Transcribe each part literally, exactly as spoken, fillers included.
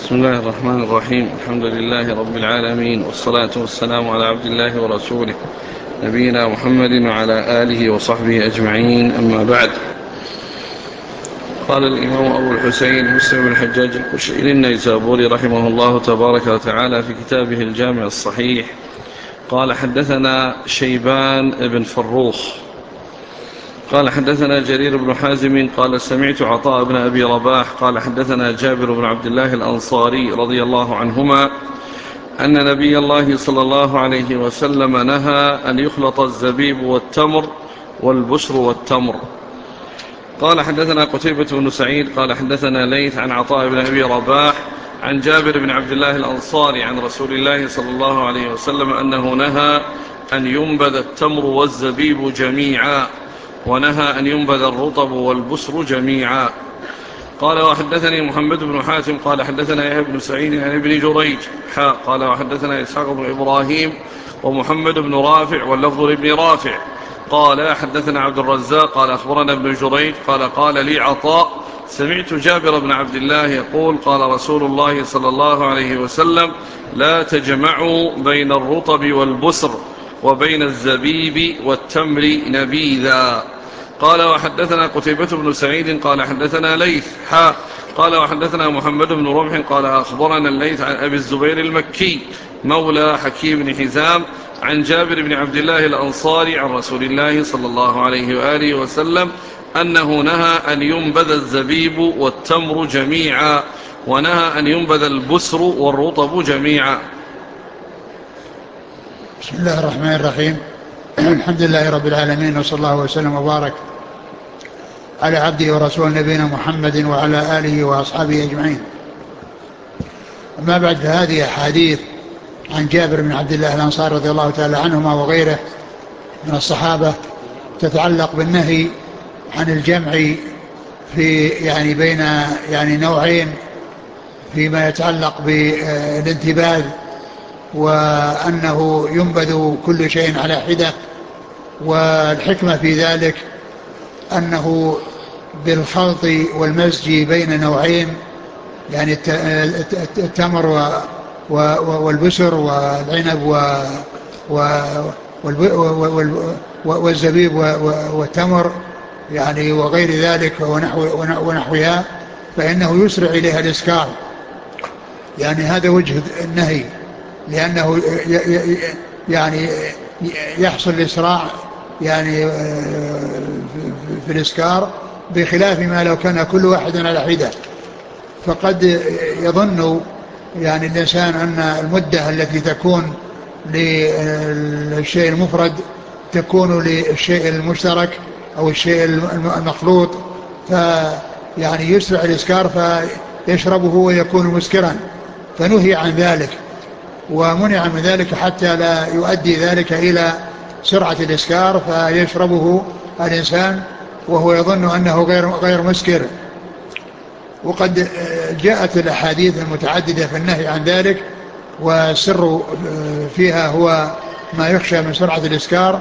بسم الله الرحمن الرحيم. الحمد لله رب العالمين، والصلاة والسلام على عبد الله ورسوله نبينا محمد وعلى آله وصحبه أجمعين، أما بعد. قال الإمام أبو الحسين مسلم بن الحجاج القشيري النيسابوري رحمه الله تبارك وتعالى في كتابه الجامع الصحيح قال: حدثنا شيبان بن فروخ قال حدثنا جرير بن حازم قال سمعت عطاء بن أبي رباح قال حدثنا جابر بن عبد الله الأنصاري رضي الله عنهما أن نبي الله صلى الله عليه وسلم نهى أن يخلط الزبيب والتمر والبشر والتمر. قال حدثنا قتيبة بن سعيد قال حدثنا ليث عن عطاء بن أبي رباح عن جابر بن عبد الله الأنصاري عن رسول الله صلى الله عليه وسلم أنه نهى أن ينبذ التمر والزبيب جميعا، ونهى أن ينبذ الرطب والبسر جميعا. قال وحدثني محمد بن حاتم قال حدثنا يحيى بن سعيد عن ابن جريج حاء قال وحدثنا إسحاق بن إبراهيم ومحمد بن رافع واللفظ لابن رافع قال حدثنا عبد الرزاق قال أخبرنا ابن جريج قال قال لي عطاء سمعت جابر بن عبد الله يقول قال رسول الله صلى الله عليه وسلم: لا تجمعوا بين الرطب والبسر وبين الزبيب والتمر نبيذا. قال وحدثنا قتيبة بن سعيد قال حدثنا ليث حاء قال وحدثنا محمد بن رمح قال أخبرنا الليث عن أبي الزبير المكي مولى حكيم بن حزام عن جابر بن عبد الله الأنصاري عن رسول الله صلى الله عليه وآله وسلم أنه نهى أن ينبذ الزبيب والتمر جميعا، ونهى أن ينبذ البسر والرطب جميعا. بسم الله الرحمن الرحيم. الحمد لله رب العالمين، وصلى الله وسلم وبارك على عبده ورسول نبينا محمد وعلى آله وأصحابه أجمعين. أما بعد، فهذه أحاديث عن جابر بن عبد الله الأنصاري رضي الله تعالى عنهما وغيره من الصحابة تتعلق بالنهي عن الجمع في يعني بين يعني نوعين فيما يتعلق بالانتباذ، وأنه ينبذ كل شيء على حدة. والحكمة في ذلك أنه بالخلط والمزج بين نوعين، يعني التمر والبسر والعنب والزبيب والتمر يعني وغير ذلك ونحوها، فإنه يسرع إليها الإسكار. يعني هذا وجه النهي، لأنه يعني يحصل الإسراع يعني في الإسكار، بخلاف ما لو كان كل واحد على حدة. فقد يظن يعني الإنسان أن المدة التي تكون للشيء المفرد تكون للشيء المشترك أو الشيء المخلوط، فيعني يسرع الإسكار فيشربه ويكون مسكرا، فنهي عن ذلك ومنع من ذلك حتى لا يؤدي ذلك إلى سرعة الإسكار فيشربه الإنسان وهو يظن أنه غير غير مسكر. وقد جاءت الأحاديث المتعددة في النهي عن ذلك، والسر فيها هو ما يخشى من سرعة الإسكار.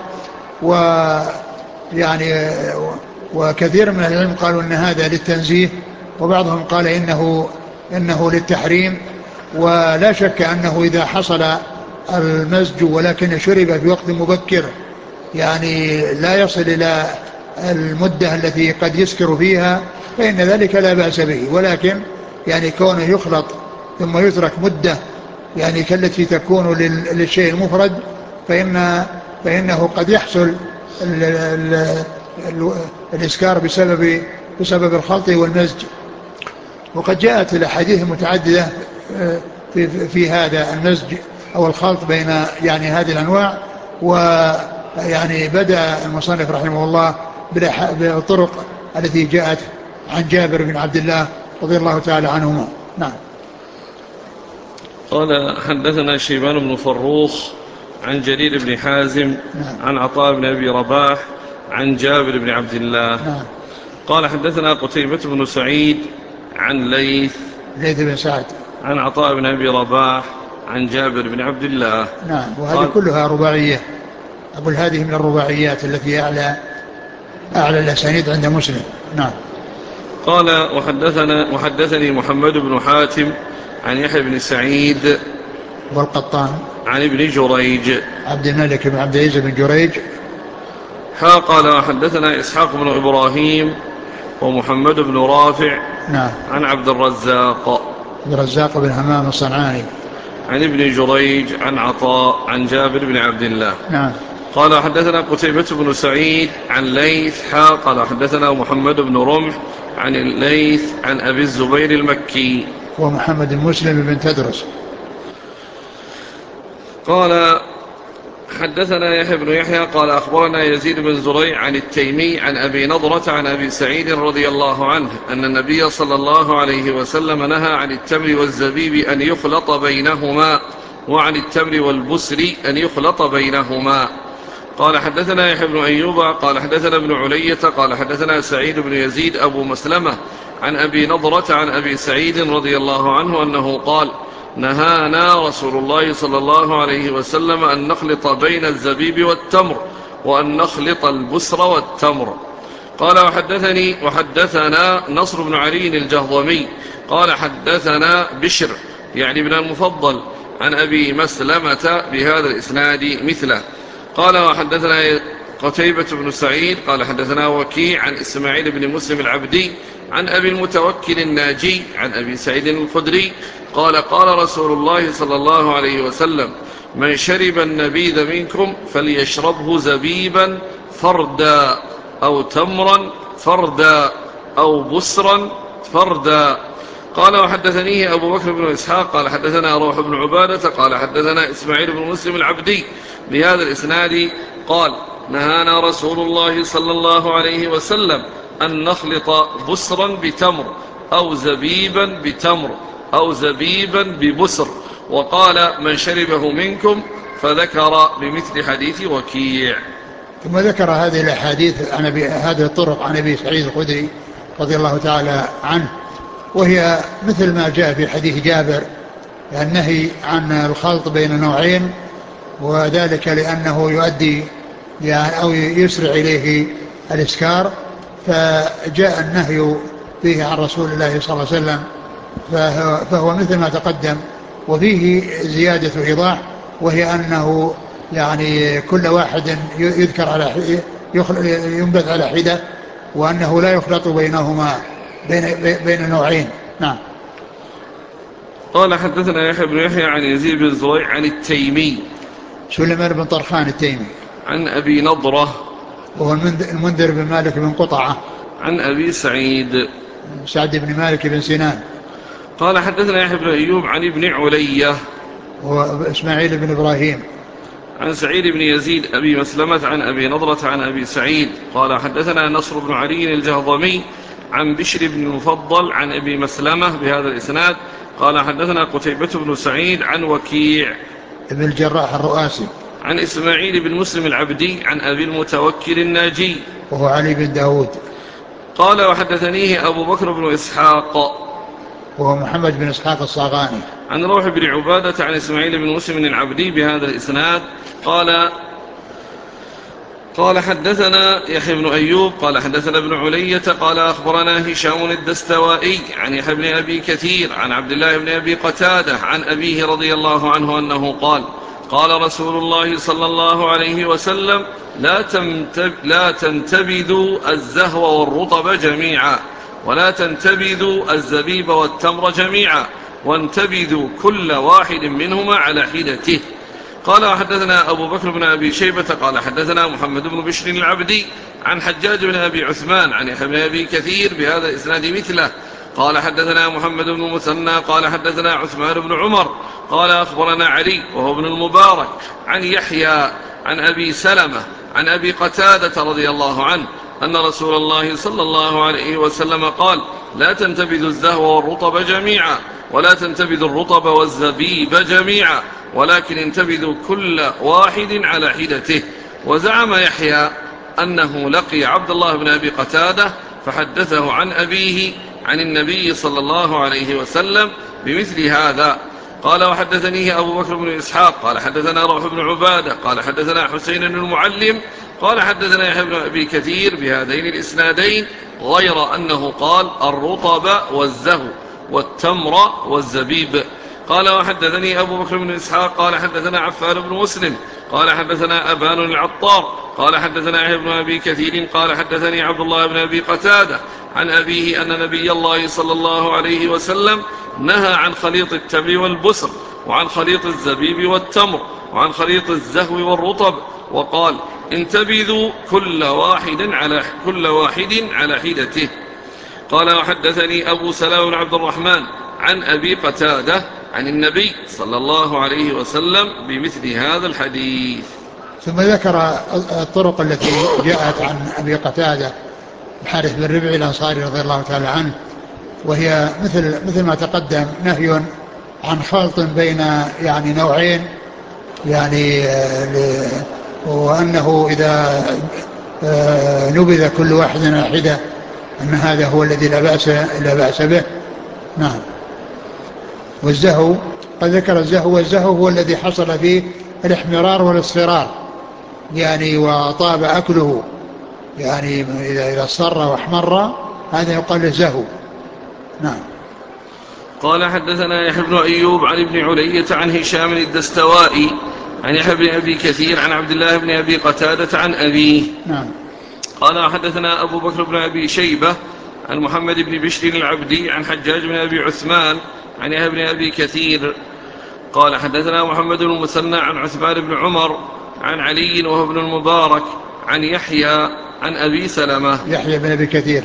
ويعني وكثير من العلم قالوا أن هذا للتنزيه، وبعضهم قال إنه إنه للتحريم. ولا شك أنه إذا حصل المزج ولكن شرب في وقت مبكر يعني لا يصل إلى المدة التي قد يسكر فيها، فإن ذلك لا بأس به. ولكن يعني كونه يخلط ثم يترك مدة يعني كالتي تكون للشيء المفرد، فإن فإنه قد يحصل ال ال ال الإسكار بسبب بسبب الخلط والمزج. وقد جاءت الأحاديث المتعددة في, في هذا المزج أو الخلط بين يعني هذه الأنواع. ويعني بدأ المصنف رحمه الله بالطرق التي جاءت عن جابر بن عبد الله رضي الله تعالى عنهما. نعم. قال حدثنا شيبان بن فروخ عن جرير بن حازم نعم. عن عطاء بن أبي رباح عن جابر بن عبد الله. نعم. قال حدثنا قتيبة بن سعيد عن ليث ليث بن سعد عن عطاء بن أبي رباح عن جابر بن عبد الله. نعم. وهذه كلها رباعية، أقول هذه من الرباعيات التي أعلى أعلى الأسانيد عند مسلم. نعم. قال وحدثنا وحدثني محمد بن حاتم عن يحيى بن سعيد والقطان عن ابن جريج عبد الملك بن عبد العزيز بن جريج. ها قال حدثنا إسحاق بن إبراهيم ومحمد بن رافع نعم. عن عبد الرزاق عبد الرزاق بن همام الصنعاني عن ابن جريج عن عطاء عن جابر بن عبد الله. نعم. قال حدثنا قتيبة بن سعيد عن ليث حا قال حدثنا محمد بن رمح عن الليث عن أبي الزبير المكي ومحمد المسلم بن تدرس. قال حدثنا يحيى بن يحيى قال أخبرنا يزيد بن زريع عن التيمي عن أبي نضرة عن أبي سعيد رضي الله عنه أن النبي صلى الله عليه وسلم نهى عن التمر والزبيب أن يخلط بينهما وعن التمر والبسر أن يخلط بينهما. قال حدثنا يحيى بن أيوب قال حدثنا ابن علية قال حدثنا سعيد بن يزيد أبو مسلمة عن أبي نضرة عن أبي سعيد رضي الله عنه أنه قال نهانا رسول الله صلى الله عليه وسلم أن نخلط بين الزبيب والتمر وأن نخلط البسر والتمر. قال وحدثني وحدثنا نصر بن علي الجهضمي قال حدثنا بشر يعني ابن المفضل عن أبي مسلمة بهذا الإسناد مثله. قال وحدثنا قتيبة بن سعيد قال حدثنا وكيع عن إسماعيل بن مسلم العبدي عن أبي المتوكل الناجي عن أبي سعيد الخدري قال قال رسول الله صلى الله عليه وسلم من شرب النبيذ منكم فليشربه زبيبا فردا أو تمرا فردا أو بسرا فردا. قال وحدثنيه أبو بكر بن إسحاق قال حدثنا روح بن عبادة قال حدثنا إسماعيل بن مسلم العبدي بهذا الإسناد قال نهانا رسول الله صلى الله عليه وسلم أن نخلط بسرا بتمر أو زبيبا بتمر أو زبيبا ببسر وقال من شربه منكم فذكر بمثل حديث وكيع. ثم ذكر هذه الأحاديث عن هذه الطرق عن أبي سعيد الخدري رضي الله تعالى عنه وهي مثل ما جاء في حديث جابر النهي عن الخلط بين نوعين وذلك لأنه يؤدي يعني أو يسرع إليه الإسكار فجاء النهي فيه عن رسول الله صلى الله عليه وسلم فهو, فهو مثل ما تقدم وفيه زيادة إيضاح وهي أنه يعني كل واحد يذكر على ينبذ على حدة وأنه لا يخلط بينهما بين, بين نوعين. نعم. قال حدثنا يحيى بن يحيى عن يزيد بن زريع عن التيمي سليمان بن طرخان التيمي عن أبي نضرة وهو المنذر بن مالك بن قطعة عن أبي سعيد سعد بن مالك بن سنان. قال حدثنا يحيى بن أيوب عن ابن علية وإسماعيل بن إبراهيم عن سعيد بن يزيد أبي مسلمة عن أبي نضرة عن أبي سعيد قال حدثنا نصر بن علي الجهضمي عن بشر بن المفضل عن أبي مسلمة بهذا الإسناد قال حدثنا قتيبة بن سعيد عن وكيع ابن الجراح الرؤاسي عن إسماعيل بن مسلم العبدي عن أبي المتوكل الناجي وهو علي بن داود. قال وحدثنيه أبو بكر بن إسحاق وهو محمد بن إسحاق الصاغاني عن روح بن عبادة عن إسماعيل بن مسلم العبدي بهذا الإسناد قال قال حدثنا يحيى بن أيوب قال حدثنا ابن علية قال أخبرنا هشام الدستوائي عن يحيى بن أبي كثير عن عبد الله بن أبي قتادة عن أبيه رضي الله عنه أنه قال قال رسول الله صلى الله عليه وسلم لا, تنتب لا تنتبذوا الزهو والرطب جميعا ولا تنتبذوا الزبيب والتمر جميعا وانتبذوا كل واحد منهما على حدته. قال حدثنا أبو بكر بن أبي شيبة قال حدثنا محمد بن بشر العبدي عن حجاج بن أبي عثمان عن يحيى بن أبي كثير بهذا الإسناد مثله. قال حدثنا محمد بن مثنى قال حدثنا عثمان بن عمر قال أخبرنا علي وهو ابن المبارك عن يحيى عن أبي سلمة عن أبي قتادة رضي الله عنه أن رسول الله صلى الله عليه وسلم قال لا تنتبذوا الزهو والرطب جميعا ولا تنتبذوا الرطب والزبيب جميعا ولكن انتبذوا كل واحد على حدته. وزعم يحيى أنه لقي عبد الله بن أبي قتادة فحدثه عن أبيه عن النبي صلى الله عليه وسلم بمثل هذا. قال وحدثنيه أبو بكر بن إسحاق قال حدثنا روح بن عبادة قال حدثنا حسين بن المعلم قال حدثنا يحيى بن أبي كثير بهذين الإسنادين غير أنه قال الرطب والزهو والتمر والزبيب. قال وحدثني أبو بكر بن إسحاق قال حدثنا عفان بن مسلم قال حدثنا أبان العطار قال حدثنا يحيى بن أبي كثير قال حدثني عبد الله بن أبي قتادة عن أبيه أن نبي الله صلى الله عليه وسلم نهى عن خليط التمر والبسر وعن خليط الزبيب والتمر وعن خليط الزهو والرطب، وقال انتبذوا كل واحد على كل واحد على حدته. قال وحدثني أبو سلام بن عبد الرحمن عن أبي قتادة عن النبي صلى الله عليه وسلم بمثل هذا الحديث. ثم ذكر الطرق التي جاءت عن أبي قتادة الحارث بن ربعي الأنصاري رضي الله تعالى عنه، وهي مثل مثل ما تقدم، نهي عن خلط بين يعني نوعين، يعني وأنه إذا نبذ كل واحد على حدة أن هذا هو الذي لا بأس لا بأس به. نعم. والزهو قد ذكر الزهو، والزهو هو الذي حصل فيه الاحمرار والاصفرار، يعني وطاب أكله، يعني إذا إذا اصفر واحمر هذا يقال له زهو. نعم. قال حدثنا يحيى بن أيوب عن ابن علية عن هشام الدستوائي عن يحيى بن أبي كثير عن عبد الله بن أبي قتادة عن أبيه. نعم. قال حدثنا أبو بكر بن أبي شيبة عن محمد بن بشر العبدي عن حجاج بن أبي عثمان عن يحيى بن أبي كثير قال حدثنا محمد بن المثنى عن عثمان بن عمر عن علي وهو ابن المبارك عن يحيى عن أبي سلمة يحيى بن أبي كثير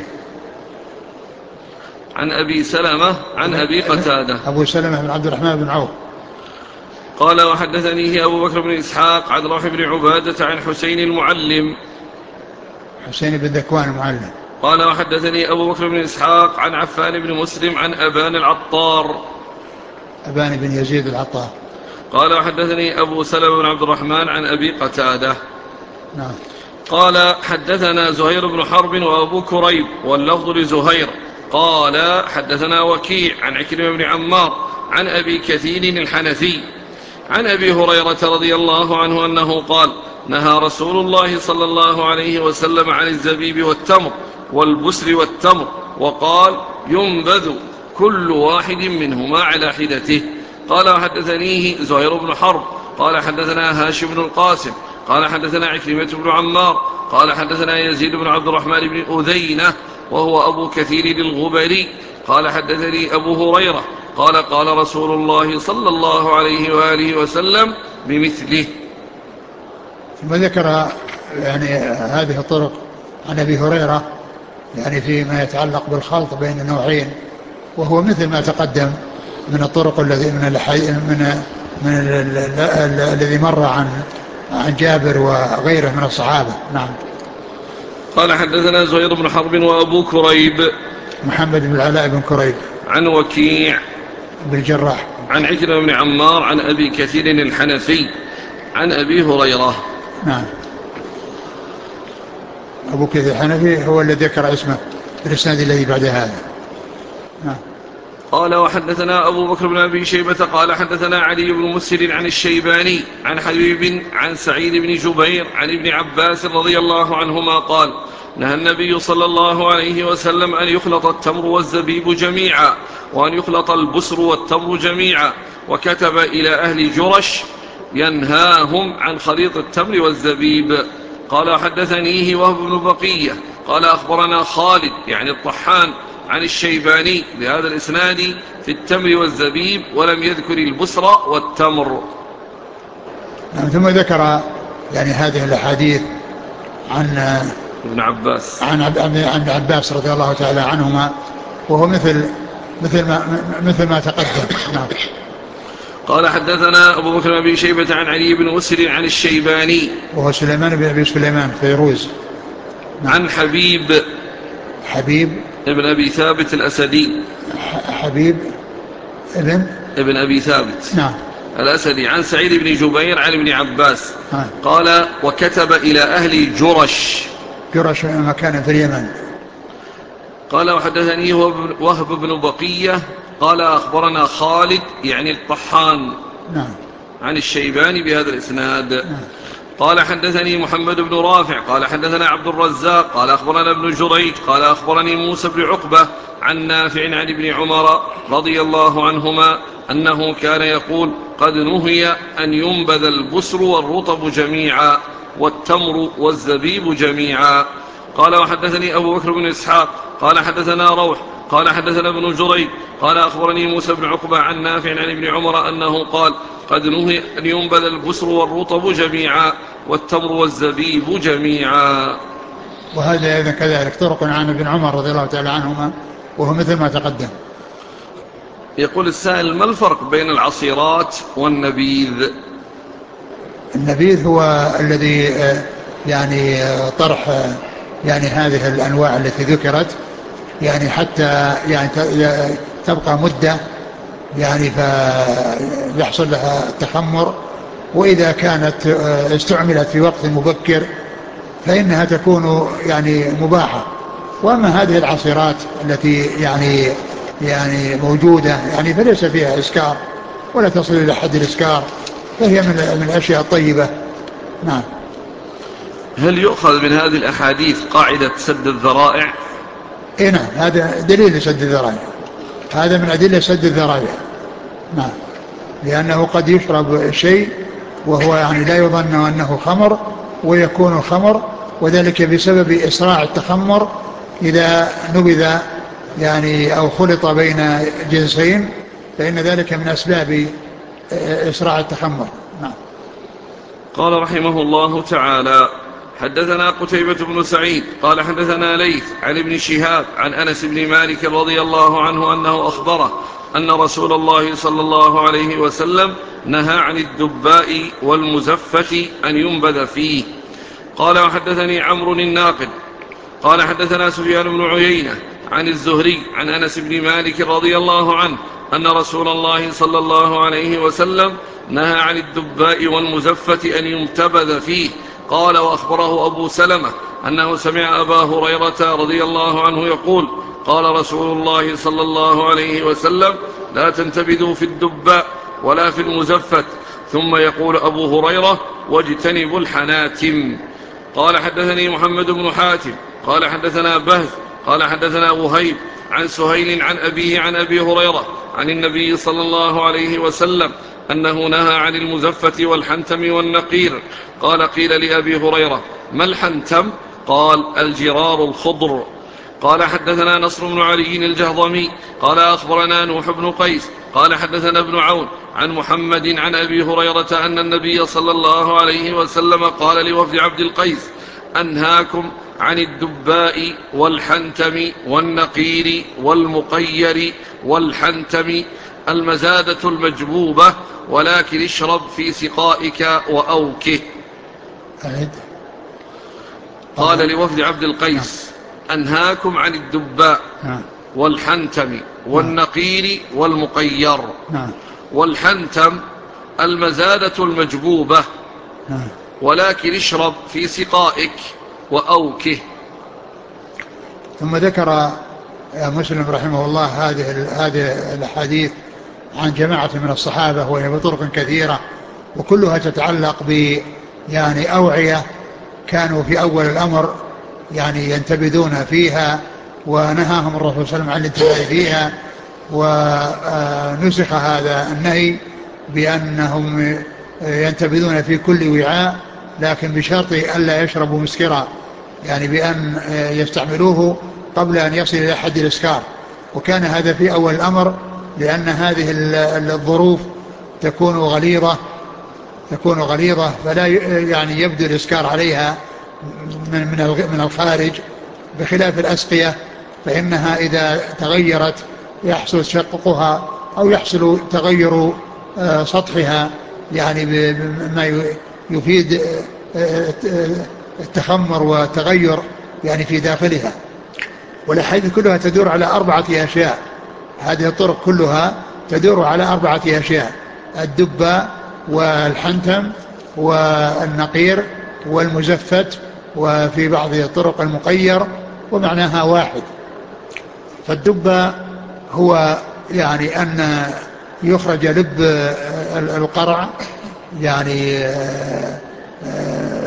عن أبي سلمة عن أبي قتادة أبو سلمة بن عبد الرحمن بن عوف. قال وحدثنيه أبو بكر بن إسحاق عن روح بن عبادة عن حسين المعلم حسين بن ذكوان المعلم. قال وحدثني أبو بكر بن إسحاق عن عفان بن مسلم عن أبان العطار أبان بن يزيد العطار. قال وحدثني أبو سلمة بن عبد الرحمن عن أبي قتادة. نعم. قال حدثنا زهير بن حرب وأبو كريب واللفظ لزهير قال حدثنا وكيع عن عكرمة بن عمار عن أبي كثير الحنفي عن أبي هريرة رضي الله عنه أنه قال نهى رسول الله صلى الله عليه وسلم عن الزبيب والتمر والبسر والتمر، وقال ينبذ كل واحد منهما على حدته. قال وحدثنيه زهير بن حرب قال حدثنا هاشم بن القاسم قال حدثنا عكرمة بن عمار قال حدثنا يزيد بن عبد الرحمن بن أذينة وهو أبو كثير الغبري قال حدثني أبو هريرة قال قال رسول الله صلى الله عليه وآله وسلم بمثله. ثم ذكر يعني هذه الطرق عن أبي هريرة يعني فيما يتعلق بالخلط بين النوعين، وهو مثل ما تقدم من الطرق الذي من الحي من من الذي مر عن عن جابر وغيره من الصحابة. نعم. قال حدثنا زهير بن حرب وأبو كريب محمد بن العلاء بن كريب عن وكيع بن جراح عن عكرمة بن عمار عن أبي كثير الحنفي عن أبي هريرة. نعم. أبو كثير الحنفي هو الذي ذكر اسمه في الإسناد الذي بعد هذا. نعم. قال وحدثنا أبو بكر بن أبي شيبة قال حدثنا علي بن مسهر عن الشيباني عن حبيب عن سعيد بن جبير عن ابن عباس رضي الله عنهما قال نهى النبي صلى الله عليه وسلم أن يخلط التمر والزبيب جميعا وأن يخلط البسر والتمر جميعا، وكتب إلى أهل جرش ينهاهم عن خليط التمر والزبيب. قال حدثنيه وهب بن بقية قال أخبرنا خالد يعني الطحان عن الشيباني بهذا الإسناد في التمر والزبيب ولم يذكر البسر والتمر. نعم. ثم ذكر يعني هذه الأحاديث عن ابن عباس عن عن عباس رضي الله تعالى عنهما، وهو مثل مثل ما مثل ما تقدم. نعم. قال حدثنا أبو بكر بن أبي شيبة عن علي بن مسهر عن الشيباني وهو سليمان بن أبي سليمان فيروز. نعم. عن حبيب حبيب ابن أبي ثابت الأسدي حبيب ابن ابن أبي ثابت نعم الأسدي عن سعيد بن جبير عن ابن عباس ها. قال وكتب إلى أهل جرش جرش مكان في اليمن. قال وحدثني وهب بن بقية قال أخبرنا خالد يعني الطحان نعم. عن الشيباني بهذا الإسناد. نعم. قال حدثني محمد بن رافع قال حدثنا عبد الرزاق قال أخبرنا ابن جريج قال أخبرني موسى بن عقبة عن نافع عن ابن عمر رضي الله عنهما أنه كان يقول قد نهي أن ينبذ البسر والرطب جميعا والتمر والزبيب جميعا. قال وحدثني أبو بكر بن إسحاق قال حدثنا روح قال حدثنا ابن جريج قال أخبرني موسى بن عقبة عن نافع عن ابن عمر أنه قال قد نهي أن ينبذ البسر والرطب جميعا والتمر والزبيب جميعا. وهذا أيضا كذلك طرق عن ابن عمر رضي الله تعالى عنهما وهو مثل ما تقدم. يقول السائل ما الفرق بين العصيرات والنبيذ؟ النبيذ هو الذي يعني طرح يعني هذه الأنواع التي ذكرت يعني حتى يعني تبقى مدة يعني فيحصل لها التخمر، وإذا كانت استعملت في وقت مبكر فإنها تكون يعني مباحة. وأما هذه العصيرات التي يعني يعني موجودة يعني فليس فيها إسكار ولا تصل إلى حد الإسكار، فهي من من الأشياء الطيبة. نعم. هل يؤخذ من هذه الأحاديث قاعدة سد الذرائع؟ إيه نعم، هذا دليل لسد الذرائع، هذا من أدلة سد الذرائع. نعم، لأنه قد يشرب شيء وهو يعني لا يظن أنه خمر ويكون خمر، وذلك بسبب إسراع التخمر إذا نبذ يعني أو خلط بين جنسين، فإن ذلك من أسباب إسراع التخمر. نعم. قال رحمه الله تعالى حدثنا قتيبة بن سعيد قال حدثنا ليث عن ابن شهاب عن أنس بن مالك رضي الله عنه أنه أخبره أن رسول الله صلى الله عليه وسلم نهى عن الدباء والمزفة أن ينبذ فيه. قال وحدثني عمرو الناقد قال حدثنا سفيان بن عيينة عن الزهري عن أنس بن مالك رضي الله عنه أن رسول الله صلى الله عليه وسلم نهى عن الدباء والمزفة أن ينتبذ فيه. قال وأخبره أبو سلمة أنه سمع أبا هريرة رضي الله عنه يقول قال رسول الله صلى الله عليه وسلم لا تنتبذوا في الدباء ولا في المزفة. ثم يقول أبو هريرة واجتنبوا الحناتم. قال حدثني محمد بن حاتم قال حدثنا بهز قال حدثنا وهيب عن سهيل عن أبيه عن أبي هريرة عن النبي صلى الله عليه وسلم أنه نهى عن المزفة والحنتم والنقير. قال قيل لأبي هريرة ما الحنتم؟ قال الجرار الخضر. قال حدثنا نصر بن علي الجهضمي قال أخبرنا نوح بن قيس قال حدثنا ابن عون عن محمد عن أبي هريرة أن النبي صلى الله عليه وسلم قال لوفد عبد القيس أنهاكم عن الدباء والحنتم والنقير والمقير والحنتم المزادة المجبوبة ولكن اشرب في سقائك وأوكه. قال لوفد عبد القيس أنهاكم عن الدباء والحنتم والنقير والمقير. والحنتم المزادة المجبوبة ولكن اشرب في سقائك وأوكه. ثم ذكر مسلم رحمه الله هذه هذه الحديث عن جماعة من الصحابة وهي بطرق كثيرة وكلها تتعلق ب يعني أوعية كانوا في أول الأمر يعني ينتبذون فيها ونهاهم الرسول صلى الله عليه وسلم عن الانتباه فيها، ونسخ هذا النهي بأنهم ينتبذون في كل وعاء لكن بشرط ألا يشربوا مسكرا، يعني بأن يستعملوه قبل أن يصل إلى حد الإسكار. وكان هذا في أول الأمر لأن هذه الظروف تكون غليظة تكون غليظة فلا يعني يبدو الإسكار عليها من من الخارج، بخلاف الأسقية فإنها إذا تغيرت يحصل تشققها أو يحصل تغير سطحها يعني بما يفيد التخمر والتغير يعني في داخلها. والأحاديث كلها تدور على أربعة أشياء، هذه الطرق كلها تدور على أربعة أشياء: الدباء والحنتم والنقير والمزفت، وفي بعض الطرق المقير، ومعناها واحد. فالدباء هو يعني أن يخرج لب القرع يعني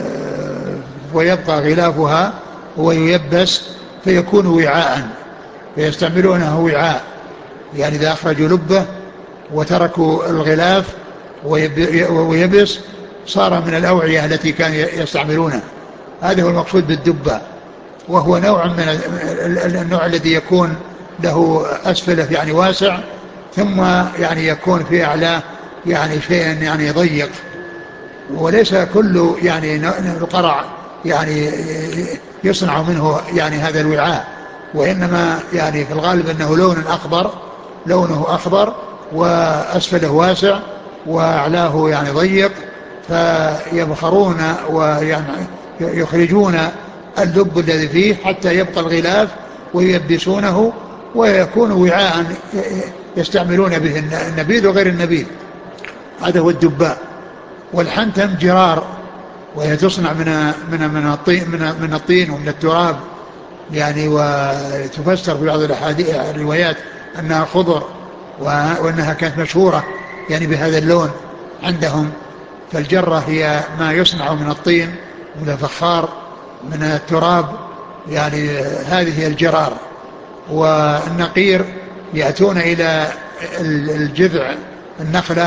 ويبقى غلافها وييبس فيكون وعاء، فيستعملونه وعاء، يعني إذا أخرجوا لبه وتركوا الغلاف ويبس صار من الأوعية التي كانوا يستعملونها. هذا هو المقصود بالدبة، وهو نوع من النوع الذي يكون له أسفله يعني واسع، ثم يعني يكون في أعلاه يعني شيء يعني ضيق، وليس كل يعني القرع يعني يصنع منه يعني هذا الوعاء، وإنما يعني في الغالب أنه لون أخضر، لونه أخضر وأسفله واسع وأعلاه يعني ضيق، فيبخرون ويعني يخرجون اللب الذي فيه حتى يبقى الغلاف ويلبسونه ويكون وعاء يستعملون به النبيذ وغير النبيذ. هذا هو الدباء. والحنتم جرار، وهي تصنع من من من الطين من من الطين ومن التراب يعني، وتفسر في بعض الاحاديث الروايات انها خضر، وانها كانت مشهوره يعني بهذا اللون عندهم. فالجره هي ما يصنع من الطين من الفخار من التراب، يعني هذه هي الجرار. والنقير يأتون إلى الجذع النخلة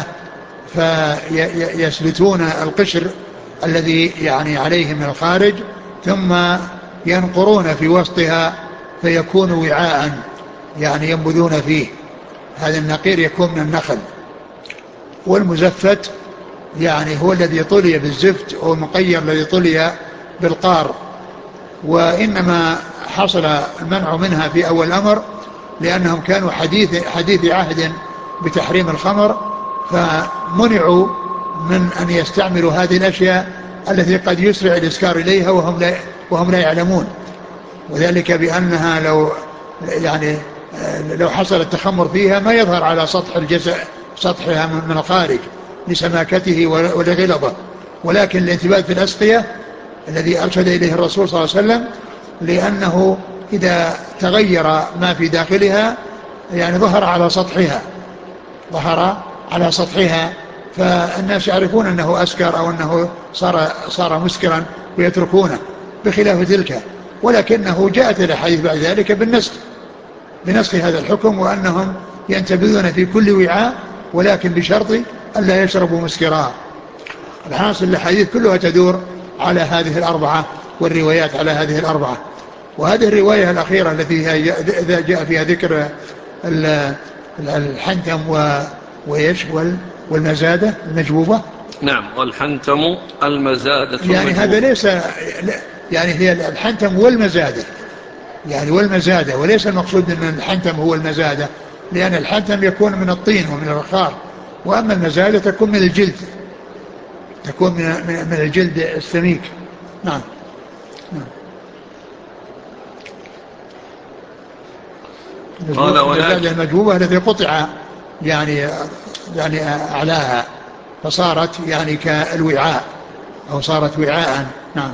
فيسلتون القشر الذي يعني عليه من الخارج، ثم ينقرون في وسطها فيكون وعاء يعني ينبذون فيه. هذا النقير يكون من النخل. والمزفت يعني هو الذي طلي بالزفت، والمقير الذي طلي بالقار. وإنما حصل المنع منها في أول الأمر لأنهم كانوا حديث, حديث عهد بتحريم الخمر، فمنعوا من أن يستعملوا هذه الأشياء التي قد يسرع الإسكار إليها وهم لا, وهم لا يعلمون. وذلك بأنها لو يعني لو حصل التخمر فيها ما يظهر على سطح الجسد سطحها من الخارج لسماكته ولغلظه، ولكن الانتباه في الأسقية الذي أرشد إليه الرسول صلى الله عليه وسلم، لأنه إذا تغير ما في داخلها يعني ظهر على سطحها ظهر على سطحها فالناس يعرفون أنه أسكر أو أنه صار, صار مسكرا ويتركونه، بخلاف تلك. ولكنه جاءت الأحاديث بعد ذلك بالنسخ بنسخ هذا الحكم، وأنهم ينتبذون في كل وعاء ولكن بشرط ألا يشربوا مسكرا. الحاصل الحديث كلها تدور على هذه الأربعة، والروايات على هذه الأربعة. وهذه الرواية الأخيرة التي جاء فيها ذكر الحنتم ويش والمزادة المجبوبة. نعم، والحنتم المزادة يعني المجبوبة. هذا ليس يعني هي الحنتم والمزادة يعني والمزادة، وليس المقصود أن الحنتم هو المزادة، لأن الحنتم يكون من الطين ومن الرخار، وأما المزادة تكون من الجلد تكون من من الجلد السميك. نعم. نعم. قال المزادة المجبوبة التي قطع يعني يعني أعلاها فصارت يعني كالوعاء أو صارت وعاء. نعم.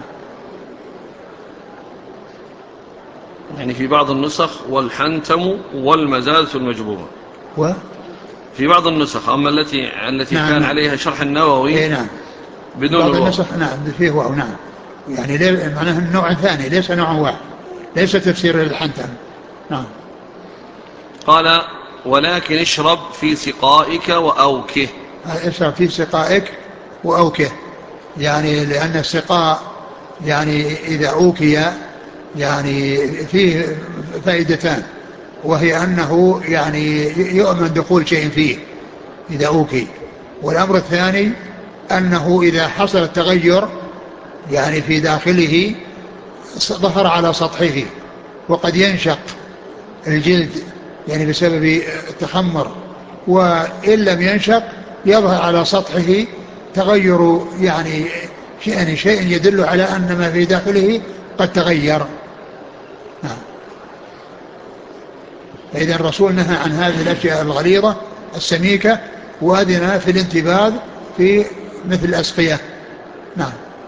يعني في بعض النسخ والحنتم والمزادة المجبوبة، و في بعض النسخ. أما التي التي نعم كان نعم. عليها شرح النووي إيه نعم. بدون بعض الواو. النسخ نعم فيه واو. نعم. يعني معناه النوع ثاني ليس نوع واحد، ليس تفسير للحنتم. نعم. قال ولكن اشرب في سقائك وأوكه. اشرب في سقائك وأوكه، يعني لأن السقاء يعني إذا أوكي يعني فيه فائدتان، وهي أنه يعني يؤمن دخول شيء فيه إذا أوكي. والأمر الثاني أنه إذا حصل التغير يعني في داخله ظهر على سطحه، وقد ينشق الجلد يعني بسبب التخمر، وإن لم ينشق يظهر على سطحه تغير يعني يعني شيء يدل على أن ما في داخله قد تغير. نعم. فإذا الرسول نهى عن هذه الأشياء الغليظة السميكة، وأذن في الانتباذ في مثل الأسقية. نعم.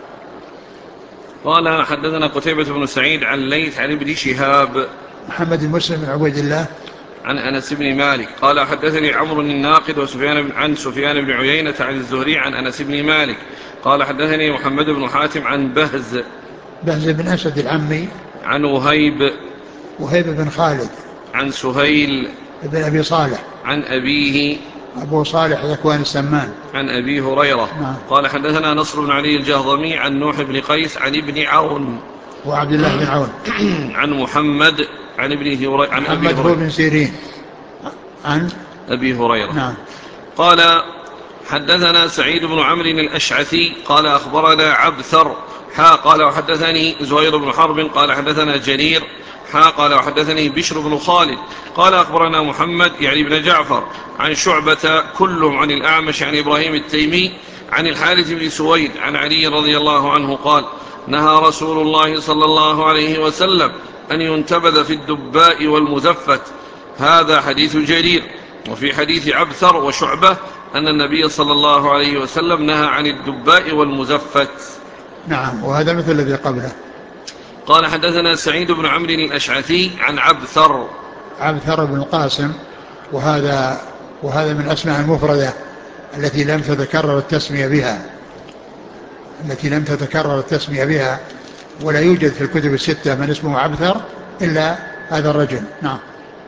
قال حدثنا قتيبة بن سعيد عن ليث عن ابن شهاب محمد بن مسلم بن عبيد الله عن أنس بن مالك قال حدثني عمرو الناقد وسفيان عن سفيان بن عيينة عن الزهري عن أنس بن مالك قال حدثني محمد بن حاتم عن بهز بهز بن أسد العمي عن وهيب وهيب بن خالد عن سهيل بن أبي صالح عن أبيه أبو صالح ذكوان السمان عن أبي هريرة نعم. قال حدثنا نصر بن علي الجهضمي عن نوح بن قيس عن ابن عون وعبد الله بن عون عن محمد عن ابن هريرة عن أبي محمد هريرة هو بن سيرين عن أبي هريرة نعم. قال حدثنا سعيد بن عمرو الأشعثي قال أخبرنا عبثر حا قال وحدثني زهير بن حرب قال حدثنا جرير حا قال وحدثني بشر بن خالد قال أخبرنا محمد يعني بن جعفر عن شعبة كلهم عن الأعمش عن إبراهيم التيمي عن الحارث بن سويد عن علي رضي الله عنه قال نهى رسول الله صلى الله عليه وسلم أن ينتبذ في الدباء والمزفت. هذا حديث جرير. وفي حديث عبثر وشعبة أن النبي صلى الله عليه وسلم نهى عن الدباء والمزفت. نعم. وهذا مثل الذي قبله. قال حدثنا سعيد بن عمرو الأشعثي عن عبثر عبثر بن القاسم وهذا وهذا من أسماء المفردة التي لم تتكرر التسمية بها التي لم تتكرر التسمية بها ولا يوجد في الكتب الستة من اسمه عبثر إلا هذا الرجل. نعم.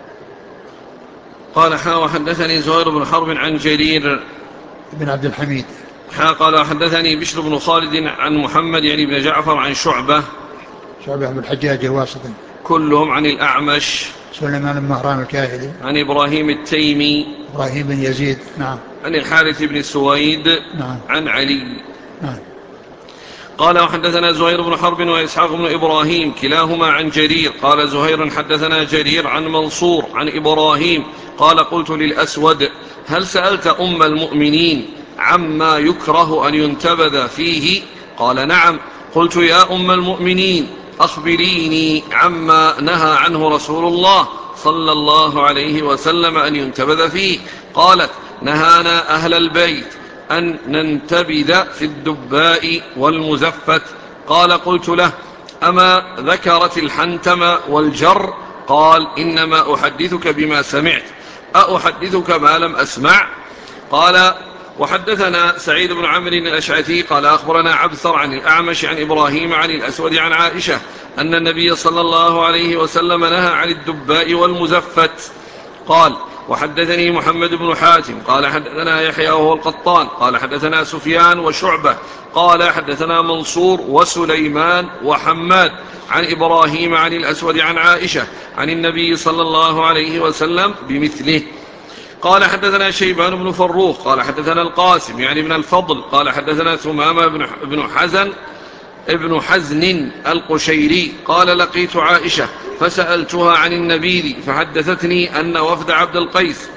قال حا وحدثني زهير بن حرب عن جرير بن عبد الحميد حا قال وحدثني بشر بن خالد عن محمد يعني بن جعفر عن شعبة شعبة بن الحجاج الواسطي كلهم عن الأعمش سليمان بن مهران الكاهلي عن إبراهيم التيمي إبراهيم بن يزيد. نعم. عن الحارث بن سويد. نعم. عن علي. نعم. قال وحدثنا زهير بن حرب وإسحاق بن إبراهيم كلاهما عن جرير قال زهير حدثنا جرير عن منصور عن إبراهيم قال قلت للأسود هل سألت أم المؤمنين عما يكره أن ينتبذ فيه؟ قال نعم. قلت يا أم المؤمنين أخبريني عما نهى عنه رسول الله صلى الله عليه وسلم أن ينتبذ فيه. قالت نهانا أهل البيت أن ننتبذ في الدباء والمزفت. قال قلت له أما ذكرت الحنتم والجر؟ قال إنما أحدثك بما سمعت، أحدثك ما لم أسمع؟ قال وحدثنا سعيد بن عمرو الأشعثي قال أخبرنا عبثر عن الأعمش عن إبراهيم عن الأسود عن عائشة أن النبي صلى الله عليه وسلم نهى عن الدباء والمزفت. قال وحدثني محمد بن حاتم قال حدثنا يحيى وهو القطان قال حدثنا سفيان وشعبة قال حدثنا منصور وسليمان وحماد عن إبراهيم عن الأسود عن عائشة عن النبي صلى الله عليه وسلم بمثله. قال حدثنا شيبان بن فروخ قال حدثنا القاسم يعني بن الفضل قال حدثنا ثمامة بن حزن ابن حزن القشيري قال لقيت عائشة فسألتها عن النبيذ فحدثتني أن وفد عبد القيس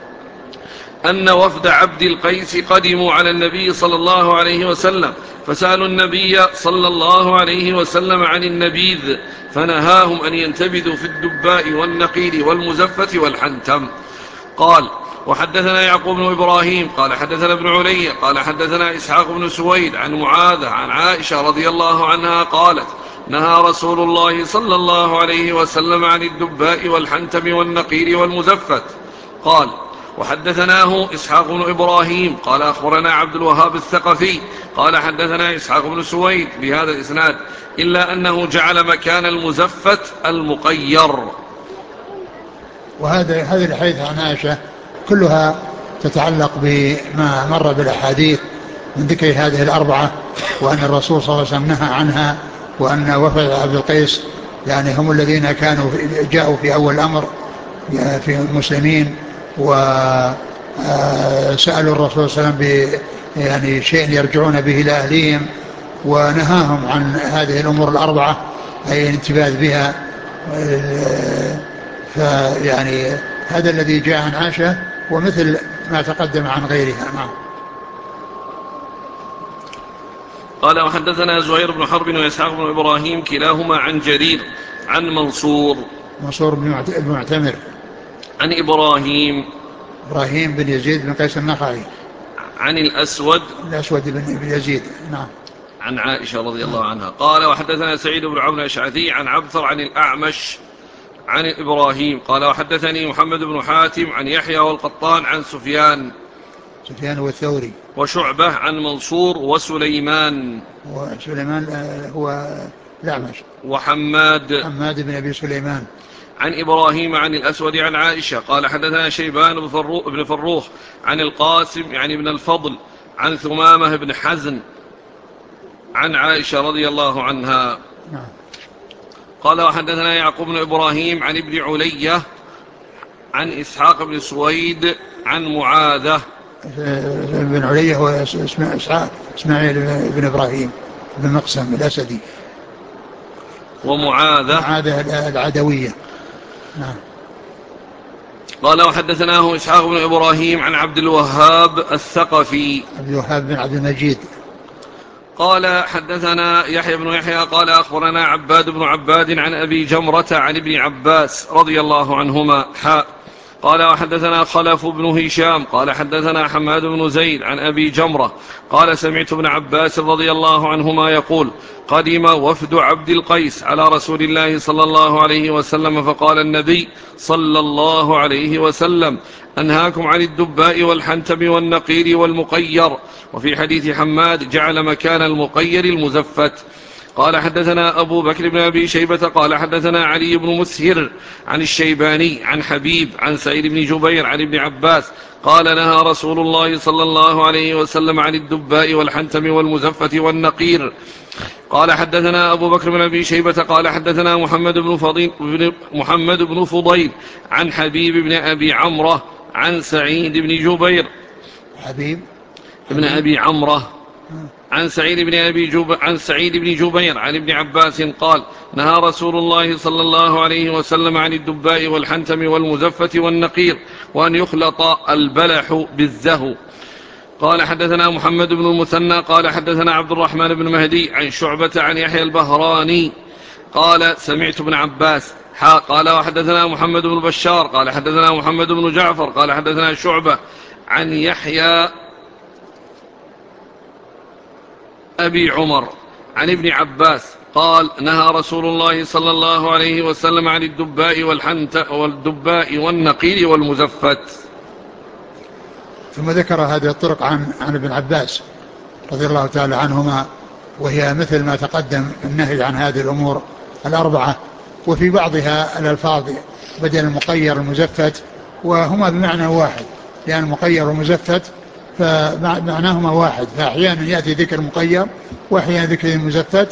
أن وفد عبد القيس قدموا على النبي صلى الله عليه وسلم فسألوا النبي صلى الله عليه وسلم عن النبيذ فنهاهم أن ينتبذوا في الدباء والنقيل والمزفة والحنتم. قال وحدثنا يعقوب بن إبراهيم قال حدثنا ابن علي قال حدثنا إسحاق بن سويد عن معاذ عن عائشة رضي الله عنها قالت نهى رسول الله صلى الله عليه وسلم عن الدباء والحنتم والنقيل والمزفت. قال وحدثناه إسحاق بن إبراهيم قال أخبرنا عبد الوهاب الثقفي قال حدثنا إسحاق بن سويد بهذا الإسناد إلا أنه جعل مكان المزفت المقير. وهذا هذه الحديث عن عائشة كلها تتعلق بما مر بالأحاديث من ذكر هذه الأربعة وأن الرسول صلى الله عليه وسلم نهى عنها وأن وفد عبد القيس يعني هم الذين كانوا جاءوا في أول الأمر في المسلمين وسألوا الرسول صلى الله عليه وسلم يعني شيء يرجعون به إلى أهليهم ونهاهم عن هذه الأمور الأربعة أي الانتباه بها. فيعني هذا الذي جاء عن عائشة ومثل ما تقدم عن غيرها. نعم. قال وحدثنا زهير بن حرب وإسحاق بن إبراهيم كلاهما عن جرير عن منصور منصور بن معتمر عن إبراهيم إبراهيم بن يزيد بن قيس النخعي عن الأسود الأسود بن يزيد. نعم. عن عائشة رضي الله عنها. قال وحدثنا سعيد بن عون الأشعثي عن عبثر عن الأعمش عن إبراهيم قال وحدثني محمد بن حاتم عن يحيى والقطان عن سفيان سفيان والثوري وشعبة عن منصور وسليمان وسليمان هو الأعمش وحماد حماد بن أبي سليمان عن إبراهيم عن الأسود عن عائشة قال حدثنا شيبان بن فروخ عن القاسم يعني بن الفضل عن ثمامة بن حزن عن عائشة رضي الله عنها قال وحدثنا يعقوب بن إبراهيم عن ابن علية عن إسحاق بن سويد عن معاذة. ابن علية هو إسماعيل بن إبراهيم بن مقسم الأسدي. ومعاذة معاذة العدوية. نعم. قال وحدثناه إسحاق بن إبراهيم عن عبد الوهاب الثقفي. عبد الوهاب بن عبد المجيد. قال حدثنا يحيى بن يحيى قال أخبرنا عباد بن عباد عن أبي جمرة عن ابن عباس رضي الله عنهما حاء. قال وحدثنا خلف بن هشام قال حدثنا حماد بن زيد عن أبي جمرة قال سمعت ابن عباس رضي الله عنهما يقول قدم وفد عبد القيس على رسول الله صلى الله عليه وسلم فقال النبي صلى الله عليه وسلم أنهاكم عن الدباء والحنتم والنقير والمقير. وفي حديث حماد جعل مكان المقير المزفت. قال حدثنا أبو بكر بن أبي شيبة قال حدثنا علي بن مسهر عن الشيباني عن حبيب عن سعيد بن جبير عن ابن عباس قال نهى رسول الله صلى الله عليه وسلم عن الدباء والحنتم والمزفة والنقير. قال حدثنا أبو بكر بن أبي شيبة قال حدثنا محمد بن فضيل, محمد بن فضيل عن حبيب بن أبي عمرة عن سعيد بن جبير حبيب ابن أبي عمرة عن سعيد بن أبي جب... عن سعيد بن جبير عن ابن عباس قال نهى رسول الله صلى الله عليه وسلم عن الدباء والحنتم والمزفة والنقير وأن يخلط البلح بالزهو. قال حدثنا محمد بن المثنى قال حدثنا عبد الرحمن بن مهدي عن شعبة عن يحيى البهراني قال سمعت ابن عباس حا قال وحدثنا محمد بن بشار قال حدثنا محمد بن جعفر قال حدثنا شعبة عن يحيى أبي عمر عن ابن عباس قال نهى رسول الله صلى الله عليه وسلم عن الدباء والحنت والدباء والنقير والمزفت. ثم ذكر هذه الطرق عن عن ابن عباس رضي الله تعالى عنهما وهي مثل ما تقدم النهي عن هذه الأمور الأربعة وفي بعضها الألفاظ بدل المقير المزفت وهما بمعنى واحد لأن المقير والمزفت فمعناهما واحد فأحيانا يأتي ذكر المقير وأحيانا ذكر المزفت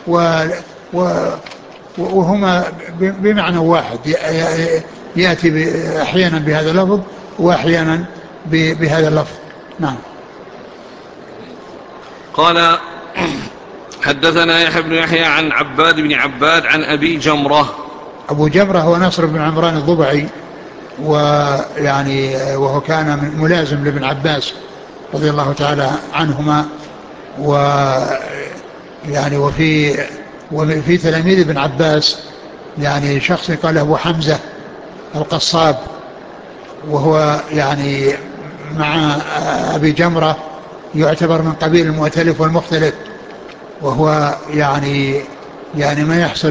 وهما بمعنى واحد يأتي أحيانا بهذا اللفظ وأحيانا بهذا اللفظ. نعم. قال حدثنا يحيى بن يحيى عن عباد بن عباد عن أبي جمرة. أبو جمرة هو نصر بن عمران الضبعي ويعني وهو كان ملازم لابن عباس رضي الله تعالى عنهما ويعني وفي وفي تلاميذ ابن عباس يعني شخص قال أبو حمزة القصاب وهو يعني مع أبي جمرة يعتبر من قبيل المؤتلف والمختلف وهو يعني يعني ما يحصل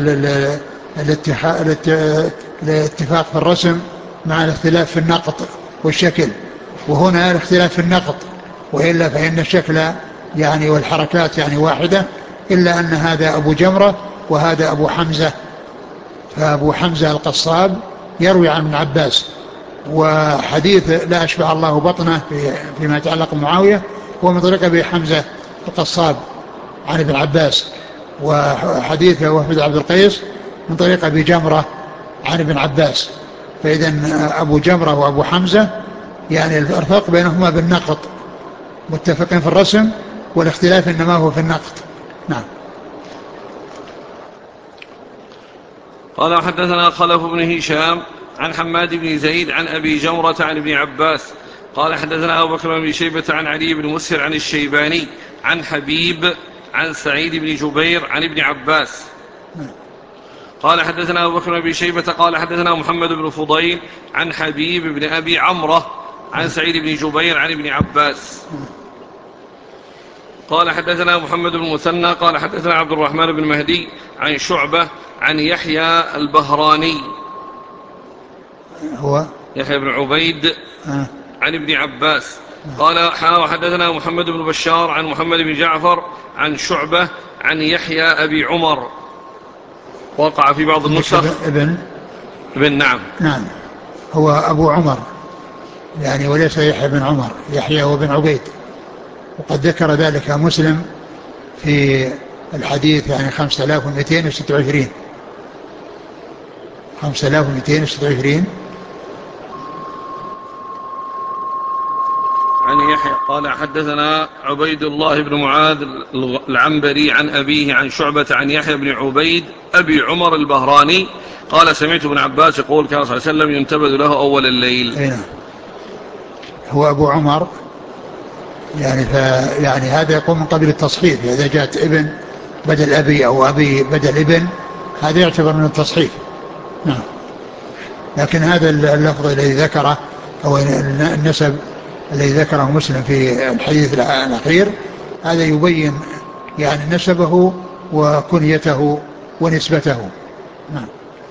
الاتفاق في الرسم مع الاختلاف في النقط والشكل وهنا الاختلاف في النقط وإلا فإن الشكل يعني والحركات يعني واحدة إلا أن هذا أبو جمرة وهذا أبو حمزة. فأبو حمزة القصاب يروي عن ابن عباس وحديث لا أشبع الله بطنه فيما يتعلق بمعاوية هو من طريق أبي حمزة القصاب عن ابن عباس وحديث وفد عبد القيس من طريق أبي جمرة عن ابن عباس. فإذن أبو جمرة وأبو حمزة يعني الفرق بينهما بالنقط متفقين في الرسم والاختلاف إنما هو في النقط. نعم. قال حدثنا خلف بن هشام عن حماد بن زيد عن أبي جمرة عن ابن عباس قال حدثنا أبو بكر بن شيبة عن علي بن مسهر عن الشيباني عن حبيب عن سعيد بن جبير عن ابن عباس قال حدثنا أبو بكر بن شيبة قال حدثنا محمد بن فضيل عن حبيب بن أبي عمرة عن سعيد بن جبير عن ابن عباس قال حدثنا محمد بن مثنى قال حدثنا عبد الرحمن بن مهدي عن شعبة عن يحيى البهراني هو يحيى بن عبيد عن ابن عباس قال حدثنا محمد بن بشار عن محمد بن جعفر عن شعبة عن يحيى أبي عمر وقع في بعض النسخ ابن بن نعم نعم هو أبو عمر يعني، وليس يحيى بن عمر، يحيى هو بن عبيد. وقد ذكر ذلك مسلم في الحديث يعني خمسة آلاف ومئتين وستة وعشرين خمسة آلاف ومئتين وستة وعشرين. عن يحيى قال حدثنا عبيد الله بن معاذ العنبري عن أبيه عن شعبة عن يحيى بن عبيد أبي عمر البهراني قال سمعت ابن عباس يقول كان صلى الله عليه وسلم ينتبذ له أول الليل. هنا هو أبو عمر يعني, يعني هذا يقوم من قبل التصحيف، إذا جاءت ابن بدل أبي أو أبي بدل ابن هذا يعتبر من التصحيف. نعم. لكن هذا اللفظ الذي ذكره أو النسب الذي ذكره مسلم في الحديث الأخير هذا يبين يعني نسبه وكنيته ونسبته. نعم.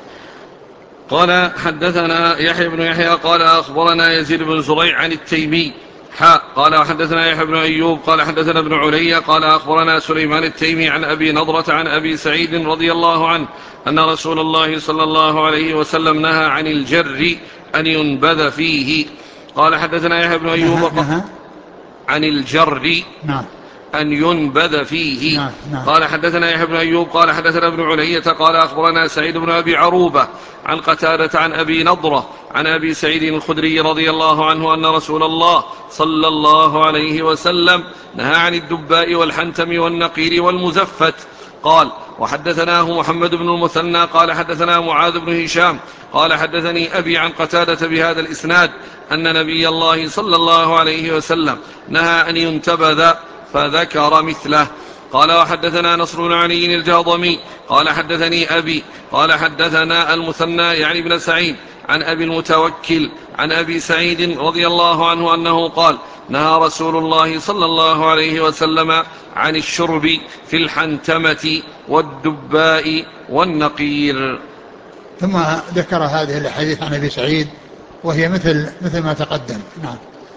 قال حدثنا يحيى بن يحيى قال أخبرنا يزيد بن زريع عن التيمي حاء قال وحدثنا يحيى بن أيوب قال حدثنا ابن علي قال أخبرنا سليمان التيمي عن أبي نضرة عن أبي سعيد رضي الله عنه أن رسول الله صلى الله عليه وسلم نهى عن الجر أن ينبذ فيه. قال حدثنا يحيى بن أيوب نهى عن الجر نعم أن ينبذ فيه. نعم نعم. قال حدثنا يحيى بن أيوب قال حدثنا ابن علية قال أخبرنا سعيد بن أبي عروبة عن قتادة عن أبي نضرة عن أبي سعيد الخدري رضي الله عنه أن رسول الله صلى الله عليه وسلم نهى عن الدباء والحنتم والنقير والمزفت. قال وحدثناه محمد بن المثنى قال حدثنا معاذ بن هشام قال حدثني أبي عن قتادة بهذا الإسناد أن نبي الله صلى الله عليه وسلم نهى أن ينتبذ فذكر مثله. قال وحدثنا نصر بن علي الجهضمي قال حدثني أبي قال حدثنا المثنى يعني ابن سعيد عن أبي المتوكل عن أبي سعيد رضي الله عنه أنه قال نهى رسول الله صلى الله عليه وسلم عن الشرب في الحنتمة والدباء والنقير. ثم ذكر هذه الحديث عن أبي سعيد وهي مثل مثل ما تقدم. نعم.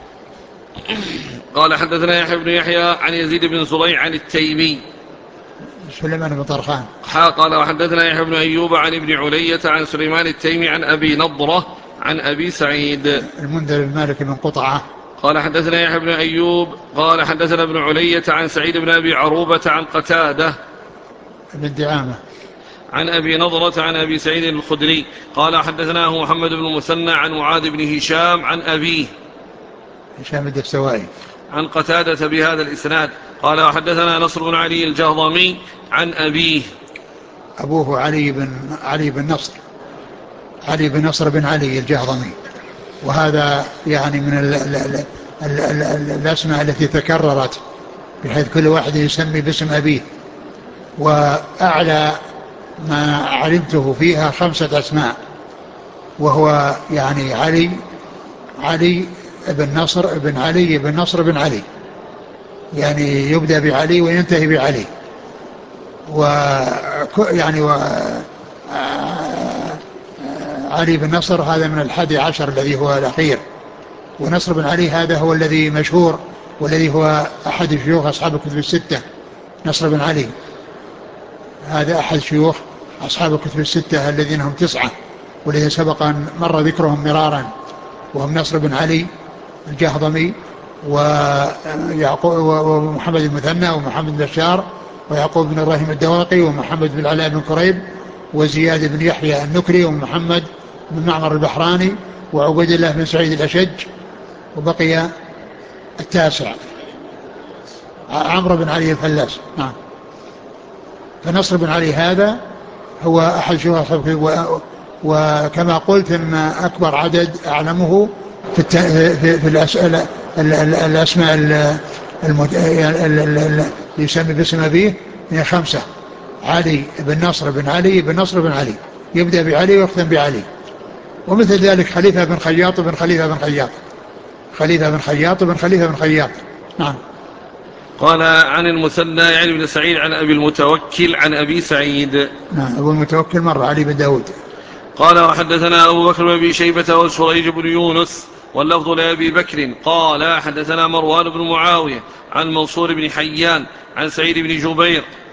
قال حدثنا يحيى بن يحيى عن يزيد بن زريع عن التيمي سليمان بن طرخان قال وحدثنا يحيى بن أيوب عن ابن علية عن سليمان التيمي عن أبي نضرة عن أبي سعيد المنذر بن مالك بن قطعة. قال حدثنا يحيى بن أيوب قال حدثنا ابن علية عن سعيد بن أبي عروبة عن قتادة بن دعامة عن أبي نضرة عن أبي سعيد الخدري قال حدثناه محمد بن المثنى عن معاذ بن هشام عن أبيه هشام الدستوائي عن قتادة بهذا الإسناد. قال وحدثنا نصر بن علي الجهضمي عن أبيه أبوه علي بن علي بن نصر علي بن نصر بن علي الجهضمي، وهذا يعني من ال ال ال ال ال ال الأسماء التي تكررت بحيث كل واحد يسمي باسم أبيه، وأعلى ما علمته فيها خمسة أسماء، وهو يعني علي علي بن نصر بن علي بن نصر بن علي، يعني يبدأ بعلي وينتهي بعلي، و يعني و علي بن نصر هذا من الحادي عشر الذي هو الأخير، ونصر بن علي هذا هو الذي مشهور والذي هو أحد شيوخ أصحاب الكتب الستة. نصر بن علي هذا أحد شيوخ أصحاب الكتب الستة الذين هم تسعة، والذين سبق أن مر ذكرهم مرارا، وهم نصر بن علي الجهضمي ويعقوب ومحمد المثنى ومحمد بن بشار ويعقوب بن إبراهيم الدواقي ومحمد بن العلاء بن كريب وزياد بن يحيى النكري ومحمد بن معمر البحراني وعبيد الله بن سعيد الأشج، وبقي التاسع عمرو بن علي الفلاس. نعم. فنصر بن علي هذا هو أحد شيوخ أصحاب الكتب، وكما قلت إن أكبر عدد أعلمه في, الت... في, في الأسئلة الأسماء اللي يسمي باسم أبيه هي خمسة: علي بن نصر بن علي بن نصر بن علي، يبدأ بعلي ويختم بعلي. ومثل ذلك خليفة بن خياط بن خليفة بن خياط خليفة بن خياط بن خليفة بن خياط. نعم. قال عن المثنى يعني بن سعيد عن أبي المتوكل عن أبي سعيد. نعم. أبو المتوكل مر علي بن داود. قال وحدثنا أبو بكر بن أبي شيبة وسريج بن يونس واللفظ لأبي بكر قال حدثنا مروان بن معاوية عن منصور بن حيان عن سعيد بن جبير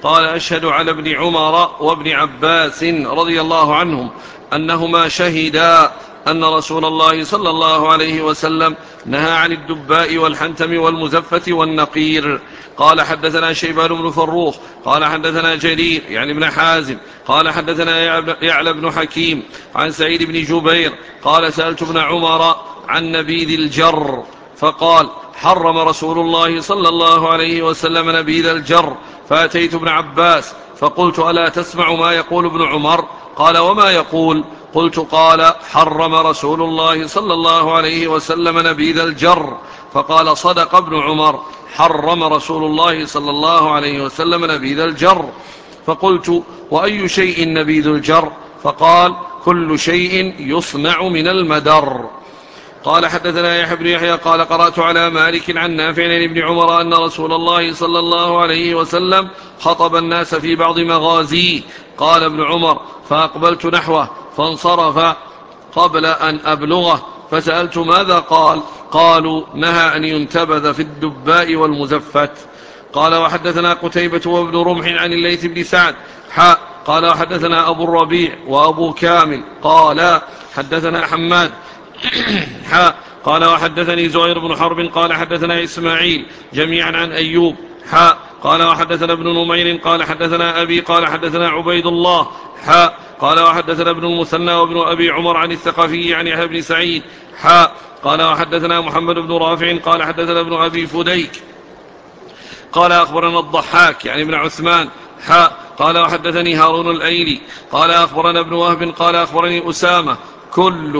قال أشهد على ابن عمر وابن عباس رضي الله عنهم أنهما شهدا أن رسول الله صلى الله عليه وسلم نهى عن الدباء والحنتم والمزفة والنقير. قال حدثنا شيبان بن فروخ قال حدثنا جرير يعني ابن حازم قال حدثنا يعلى بن حكيم عن سعيد بن جبير قال سألت ابن عمر عن نبيذ الجر فقال حرم رسول الله صلى الله عليه وسلم نبيذ الجر، فأتيت ابن عباس فقلت ألا تسمع ما يقول ابن عمر؟ قال وما يقول؟ قلت قال حرم رسول الله صلى الله عليه وسلم نبيذ الجر. فقال صدق ابن عمر حرم رسول الله صلى الله عليه وسلم نبيذ الجر. فقلت وأي شيء نبيذ الجر؟ فقال كل شيء يصنع من المدر. قال حدثنا يحيى بن يحيى قال قرأت على مالك عن نافع عن ابن عمر أن رسول الله صلى الله عليه وسلم خطب الناس في بعض مغازيه. قال ابن عمر فأقبلت نحوه فانصرف قبل أن أبلغه فسألت ماذا قال؟ قالوا نهى أن ينتبذ في الدباء والمزفت. قال وحدثنا قتيبة وابن رمح عن الليث بن سعد حاء قال وحدثنا أبو الربيع وأبو كامل قال حدثنا حماد حاء قال وحدثني زهير بن حرب قال حدثنا إسماعيل جميعا عن أيوب حاء قال وحدثنا ابن نمير قال حدثنا أبي قال حدثنا عبيد الله حاء قال وحدثنا ابن المثنى وابن أبي عمر عن الثقفي عن يحيى بن سعيد حاء قال وحدثنا محمد بن رافع قال حدثنا ابن أبي فديك قال أخبرنا الضحاك يعني ابن عثمان حاء قال وحدثني هارون الأيلي قال أخبرنا ابن وهب قال أخبرني أسامة كل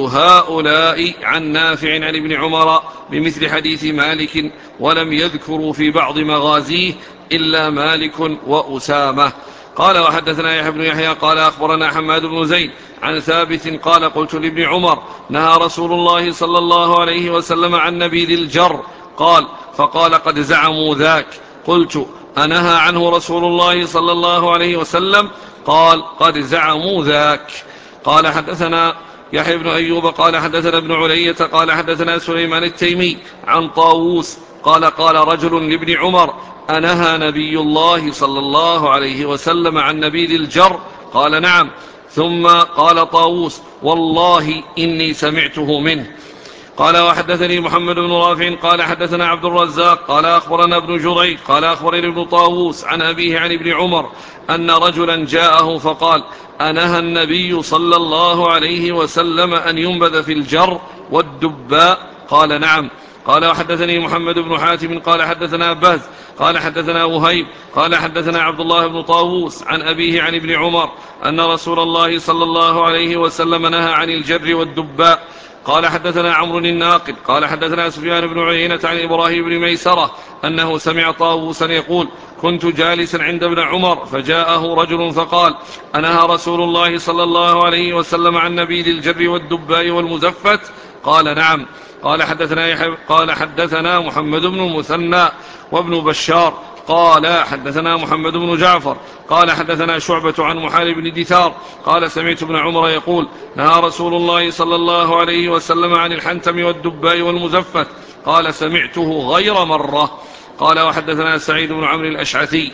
هؤلاء عن نافع عن ابن عمر بمثل حديث مالك ولم يذكروا في بعض مغازيه إلا مالك وأسامة. قال وحدثنا يحيى بن يحيى قال أخبرنا حماد بن زيد عن ثابت قال قلت لابن عمر نهى رسول الله صلى الله عليه وسلم عن نبيذ الجر. قال فقال قد زعموا ذاك. قلت أنهى عنه رسول الله صلى الله عليه وسلم؟ قال قد زعموا ذاك. قال حدثنا يحيى بن أيوب قال حدثنا ابن علية قال حدثنا سليمان التيمي عن طاووس قال قال رجل لابن عمر أنهى نبي الله صلى الله عليه وسلم عن نبيذ الجر؟ قال نعم. ثم قال طاووس والله إني سمعته منه. قال وحدثني محمد بن رافع قال حدثنا عبد الرزاق قال أخبرنا ابن جريج قال أخبرني ابن طاووس عن أبيه عن ابن عمر أن رجلا جاءه فقال أنهى النبي صلى الله عليه وسلم أن ينبذ في الجر والدباء؟ قال نعم. قال وحدثني محمد بن حاتم قال حدثنا بهز قال حدثنا وهيب قال حدثنا عبد الله بن طاووس عن أبيه عن ابن عمر أن رسول الله صلى الله عليه وسلم نهى عن الجر والدباء. قال حدثنا عمرو الناقد قال حدثنا سفيان بن عيينة عن إبراهيم بن ميسرة أنه سمع طاووسا يقول كنت جالسا عند ابن عمر فجاءه رجل فقال أنهى رسول الله صلى الله عليه وسلم عن نبيذ الجر والدباء والمزفت؟ قال نعم. قال حدثنا, قال حدثنا محمد بن المثنى وابن بشار قال حدثنا محمد بن جعفر قال حدثنا شعبة عن محال بن دثار قال سمعت ابن عمر يقول نهى رسول الله صلى الله عليه وسلم عن الحنتم والدباء والمزفت. قال سمعته غير مرة. قال وحدثنا سعيد بن عمرو الأشعثي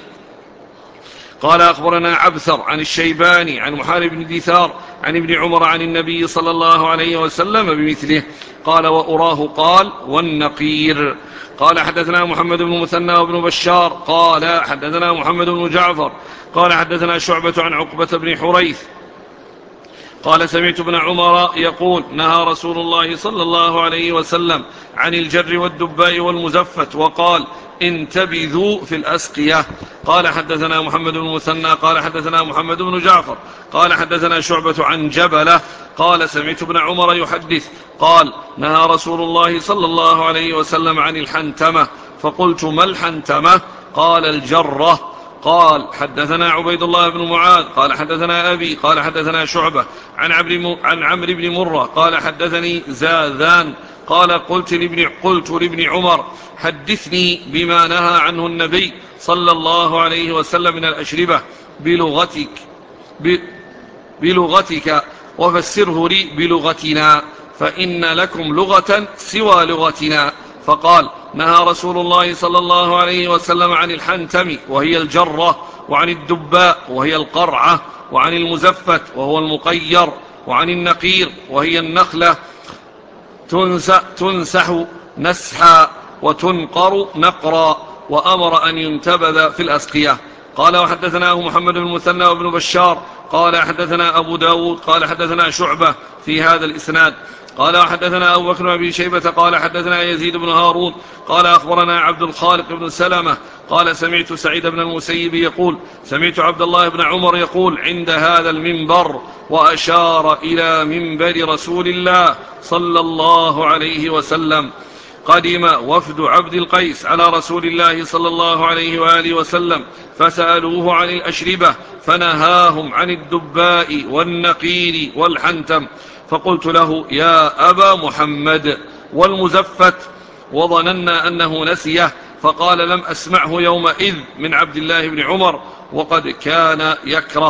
قال أخبرنا عبثر عن الشيباني عن محال بن دثار عن ابن عمر عن النبي صلى الله عليه وسلم بمثله. قال وأراه قال والنقير. قال حدثنا محمد بن مثنى وابن بشار قال حدثنا محمد بن جعفر قال حدثنا شعبة عن عقبة بن حريث قال سمعت ابن عمر يقول نهى رسول الله صلى الله عليه وسلم عن الجر والدباء والمزفت وقال انتبذوا في الأسقية. قال حدثنا محمد بن مثنى قال حدثنا محمد بن جعفر قال حدثنا شعبة عن جبلة قال سمعت ابن عمر يحدث قال نهى رسول الله صلى الله عليه وسلم عن الحنتمة. فقلت ما الحنتمة؟ قال الجرة. قال حدثنا عبيد الله بن معاذ قال حدثنا أبي قال حدثنا شعبة عن عمرو عن عمرو بن مرة قال حدثني زاذان قال قلت لابن, قلت لابن عمر حدثني بما نهى عنه النبي صلى الله عليه وسلم من الأشربة بلغتك, بلغتك وفسره لي بلغتنا فإن لكم لغة سوى لغتنا فقال: نهى رسول الله صلى الله عليه وسلم عن الحنتم وهي الجرة، وعن الدباء وهي القرعة، وعن المزفت وهو المقير، وعن النقير وهي النخلة تنسح نسحا وتنقر نقرا، وأمر أن ينتبذ في الأسقية. قال: وحدثناه محمد بن المثنى وابن بشار قال حدثنا أبو داود قال حدثنا شعبة في هذا الإسناد. قال: وحدثنا أبو بكر بن أبي شيبة قال حدثنا يزيد بن هارون قال أخبرنا عبد الخالق بن سلمة قال: سمعت سعيد بن المسيب يقول: سمعت عبد الله بن عمر يقول عند هذا المنبر، وأشار إلى منبر رسول الله صلى الله عليه وسلم: قدم وفد عبد القيس على رسول الله صلى الله عليه وآله وسلم فسألوه عن الأشربة فنهاهم عن الدباء والنقير والحنتم، فقلت له: يا أبا محمد، والمزفت؟ وظننا أنه نسيه، فقال: لم أسمعه يومئذ من عبد الله بن عمر وقد كان يكره.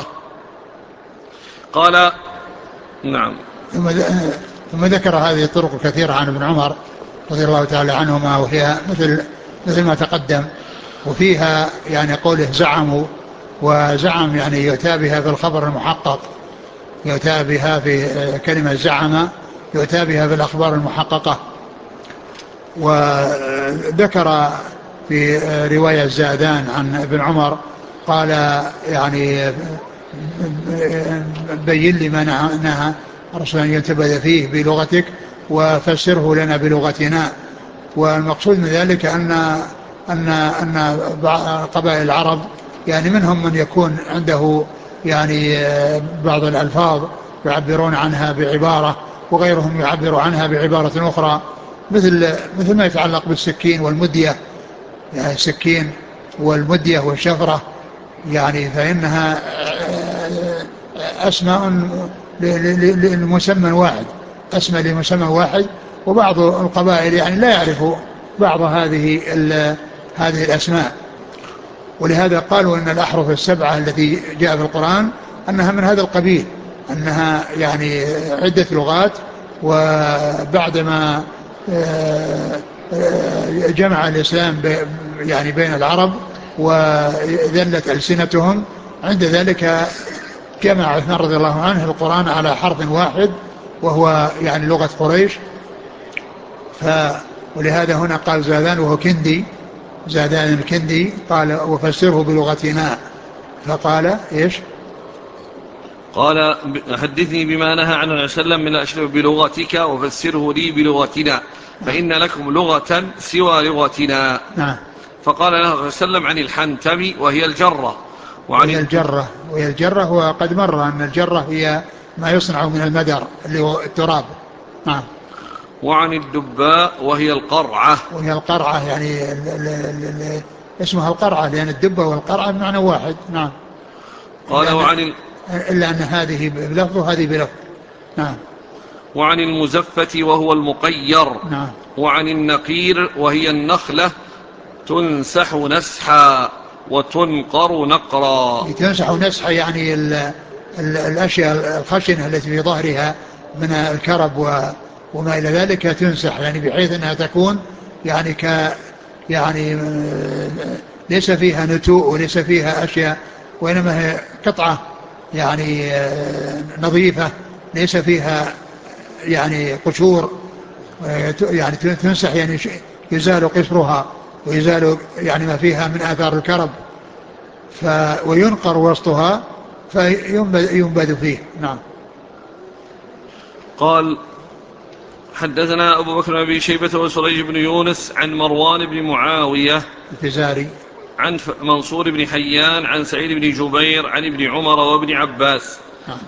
قال: نعم. ثم ذكر هذه الطرق الكثيرة عن ابن عمر رضي الله تعالى عنهما، وهي مثل مثل ما تقدم، وفيها يعني قوله زعموا، وزعم يعني يؤتى بها في الخبر المحقق، يؤتى بها في كلمة زعم يؤتى بها في الأخبار المحققة. وذكر في رواية زادان عن ابن عمر قال يعني بين لي ما نهى الرسول أن ينتبذ فيه بلغتك وفسره لنا بلغتنا. والمقصود من ذلك أن أن أن قبائل العرب يعني منهم من يكون عنده يعني بعض الألفاظ يعبرون عنها بعبارة، وغيرهم يعبر عنها بعبارة أخرى، مثل مثل ما يتعلق بالسكين والمدية، يعني السكين والمدية والشفرة، يعني فإنها أسماء لمسمى واحد، أسماء لمسمى واحد. وبعض القبائل يعني لا يعرف بعض هذه هذه الأسماء، ولهذا قالوا أن الأحرف السبعة التي جاء في القرآن أنها من هذا القبيل، أنها يعني عدة لغات. وبعدما جمع الإسلام يعني بين العرب وذلت ألسنتهم، عند ذلك جمع عثمان رضي الله عنه القرآن على حرف واحد وهو يعني لغة قريش. ف ولهذا هنا قال زادان وهو كندي، زادان الكندي، قال: وفسره بلغتنا. فقال إيش؟ قال: حدثني بما نهى عنه صلى الله عليه وسلم من الأشرب بلغتك وفسره لي بلغتنا، فإن لكم لغة سوى لغتنا. نعم. فقال له صلى الله عليه وسلم عن الحنتم وهي الجرة، وعن وهي الجرة وهي الجرة وقد مر أن الجرة هي ما يصنع من المدر اللي هو التراب. نعم. وعن الدباء وهي القرعة، وهي القرعة يعني ال ال ال ال اسمها القرعة لأن الدبة والقرعة بمعنى واحد. نعم. قال: إلا أن, وعن ال... إلا أن هذه بلفظ وهذه بلفظ. نعم. وعن المزفت وهو المقير. نعم. وعن النقير وهي النخلة تنسح نسحا وتنقر نقرا. تنسح نسحا يعني ال ال الأشياء الخشنة التي في ظهرها من الكرب و وما إلى ذلك تنسح، يعني بحيث أنها تكون يعني ك يعني ليس فيها نتوء وليس فيها أشياء، وإنما هي قطعة يعني نظيفة ليس فيها يعني قشور، يعني تنسح يعني يزال قشرها ويزال يعني ما فيها من آثار الكرب، ف وينقر وسطها فينبذ فيه. نعم. قال: حدثنا أبو بكر بن أبي شيبة وسريج بن يونس عن مروان بن معاوية الفزاري عن منصور بن حيان عن سعيد بن جبير عن ابن عمر وابن عباس. نعم.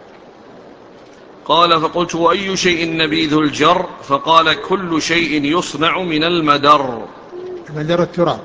قال: فقلت: وأي شيء نبيذ الجر؟ فقال: كل شيء يصنع من المدر. المدر التراب.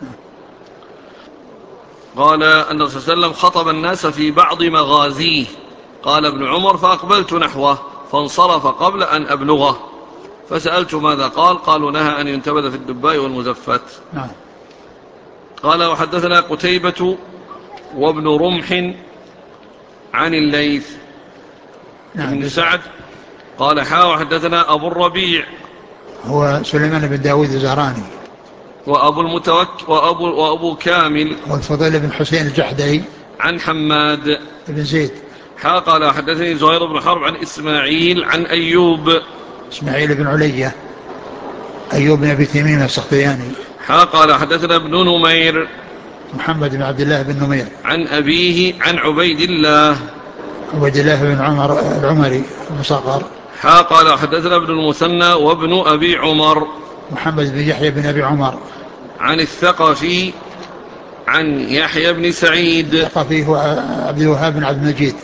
قال أن الرسول صلى الله عليه وسلم خطب الناس في بعض مغازيه. قال ابن عمر: فأقبلت نحوه فانصرف قبل أن أبلغه، فسألت ماذا قال؟ قالوا: نهى أن ينتبذ في الدباء والمزفت. نعم. قال: وحدثنا قتيبة وابن رمح عن الليث نعم. بن سعد قال: حا وحدثنا أبو الربيع هو سليمان بن داود الزهراني. وأبو المتوك وأبو, وأبو كامل والفضيل بن حسين الجحدري عن حماد بن زيد. حا قال حدثني زهير بن حرب عن إسماعيل عن أيوب إسماعيل بن علية أيوب بن أبي تميم السختياني. حا قال حدثنا ابن نمير محمد بن عبد الله بن نمير عن أبيه عن عبيد الله عبيد الله بن عمر العمري المصغر. حا قال حدثنا ابن المثنى وابن أبي عمر محمد بن يحيى بن أبي عمر عن الثقفي عن يحيى بن سعيد. الثقفي هو عبد الوهاب بن عبد المجيد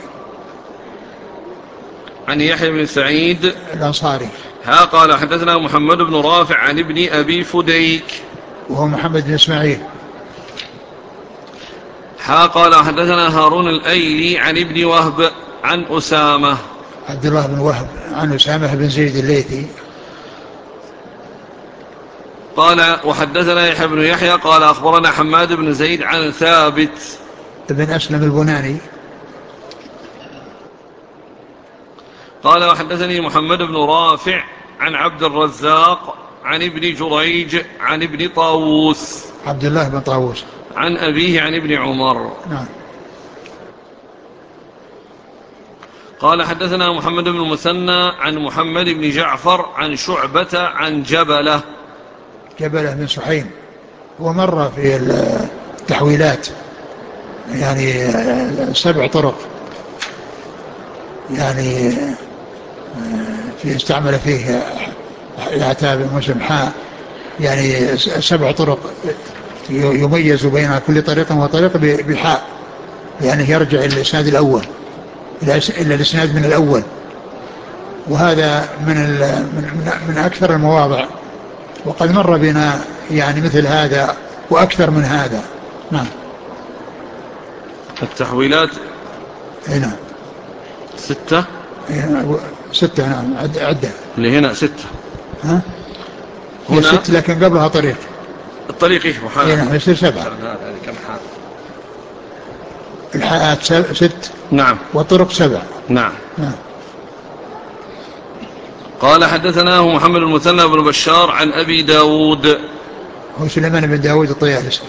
عن يحيى بن سعيد الأنصاري. ها قال حدثنا محمد بن رافع عن ابن أبي فديك وهو محمد بن إسماعيل. ها قال حدثنا هارون الأيلي عن ابن وهب عن أسامة عبد الله بن وهب عن أسامة بن زيد الليثي. قال وحدثنا يحيى بن يحيى قال أخبرنا حماد بن زيد عن ثابت بن أسلم البناني. قال وحدثني محمد بن رافع عن عبد الرزاق عن ابن جريج عن ابن طاووس عبد الله بن طاووس عن أبيه عن ابن عمر. نعم. قال حدثنا محمد بن المثنى عن محمد بن جعفر عن شعبة عن جبلة جبلة بن سحيم. ومر في التحويلات يعني سبع طرق يعني في استعمل فيه العتاب مسلم حاء يعني سبع طرق يميز بين كل طريق وطريق بحاء يعني يرجع إلى الإسناد الأول إلى الإسناد من الأول. وهذا من, من, من أكثر المواضع وقد مر بنا يعني مثل هذا وأكثر من هذا. نعم. التحويلات هنا ستة ستة. نعم عدة اللي هنا ستة. ها هنا ست لكن قبلها طريق الطريق إيش محال. نعم يصير سبعة. كم حال الحاءات ست. نعم. والطرق سبع. نعم. نعم. قال حدثناه محمد المثنى بن بشار عن أبي داود هو سليمان بن داود الطيالسي.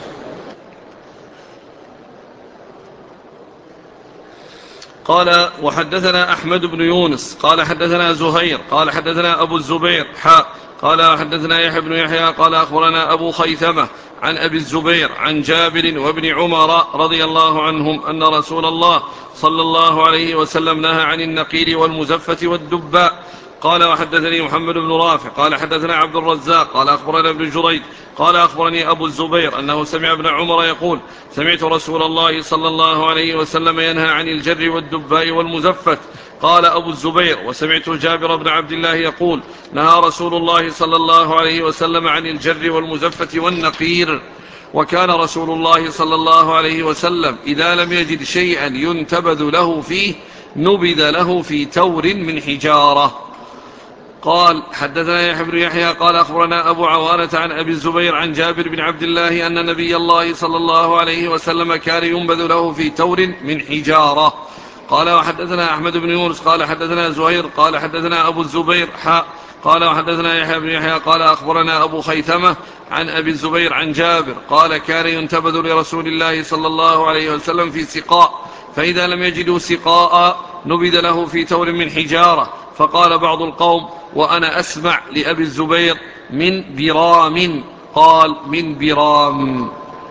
قال وحدثنا أحمد بن يونس قال حدثنا زهير قال حدثنا أبو الزبير حاء قال حدثنا يحيى بن يحيى قال أخبرنا أبو خيثمة عن أبي الزبير عن جابر وابن عمر رضي الله عنهم أن رسول الله صلى الله عليه وسلم نهى عن النقير والمزفة والدباء. قال وحدثني محمد بن رافع قال حدثنا عبد الرزاق قال أخبرنا ابن جريج قال أخبرني أبو الزبير أنه سمع ابن عمر يقول سمعت رسول الله صلى الله عليه وسلم ينهى عن الجر والدباء والمزفت. قال أبو الزبير وسمعت جابر بن عبد الله يقول نهى رسول الله صلى الله عليه وسلم عن الجر والمزفت والنقير. وكان رسول الله صلى الله عليه وسلم إذا لم يجد شيئا ينتبذ له فيه نبذ له في تور من حجارة. قال حدثنا يحيى بن يحيى قال أخبرنا أبو عوانة عن أبي الزبير عن جابر بن عبد الله أن نبي الله صلى الله عليه وسلم كان ينبذ له في تور من حجارة. قال وحدثنا أحمد بن يونس قال حدثنا زهير قال حدثنا أبو الزبير حاء قال وحدثنا يحيى بن يحيى قال أخبرنا أبو خيثمة عن أبي الزبير عن جابر قال كان ينتبذ لرسول الله صلى الله عليه وسلم في سقاء فإذا لم يجدوا سقاء نبذ له في تور من حجارة. فقال بعض القوم وأنا أسمع لأبي الزبير من برام قال من برام.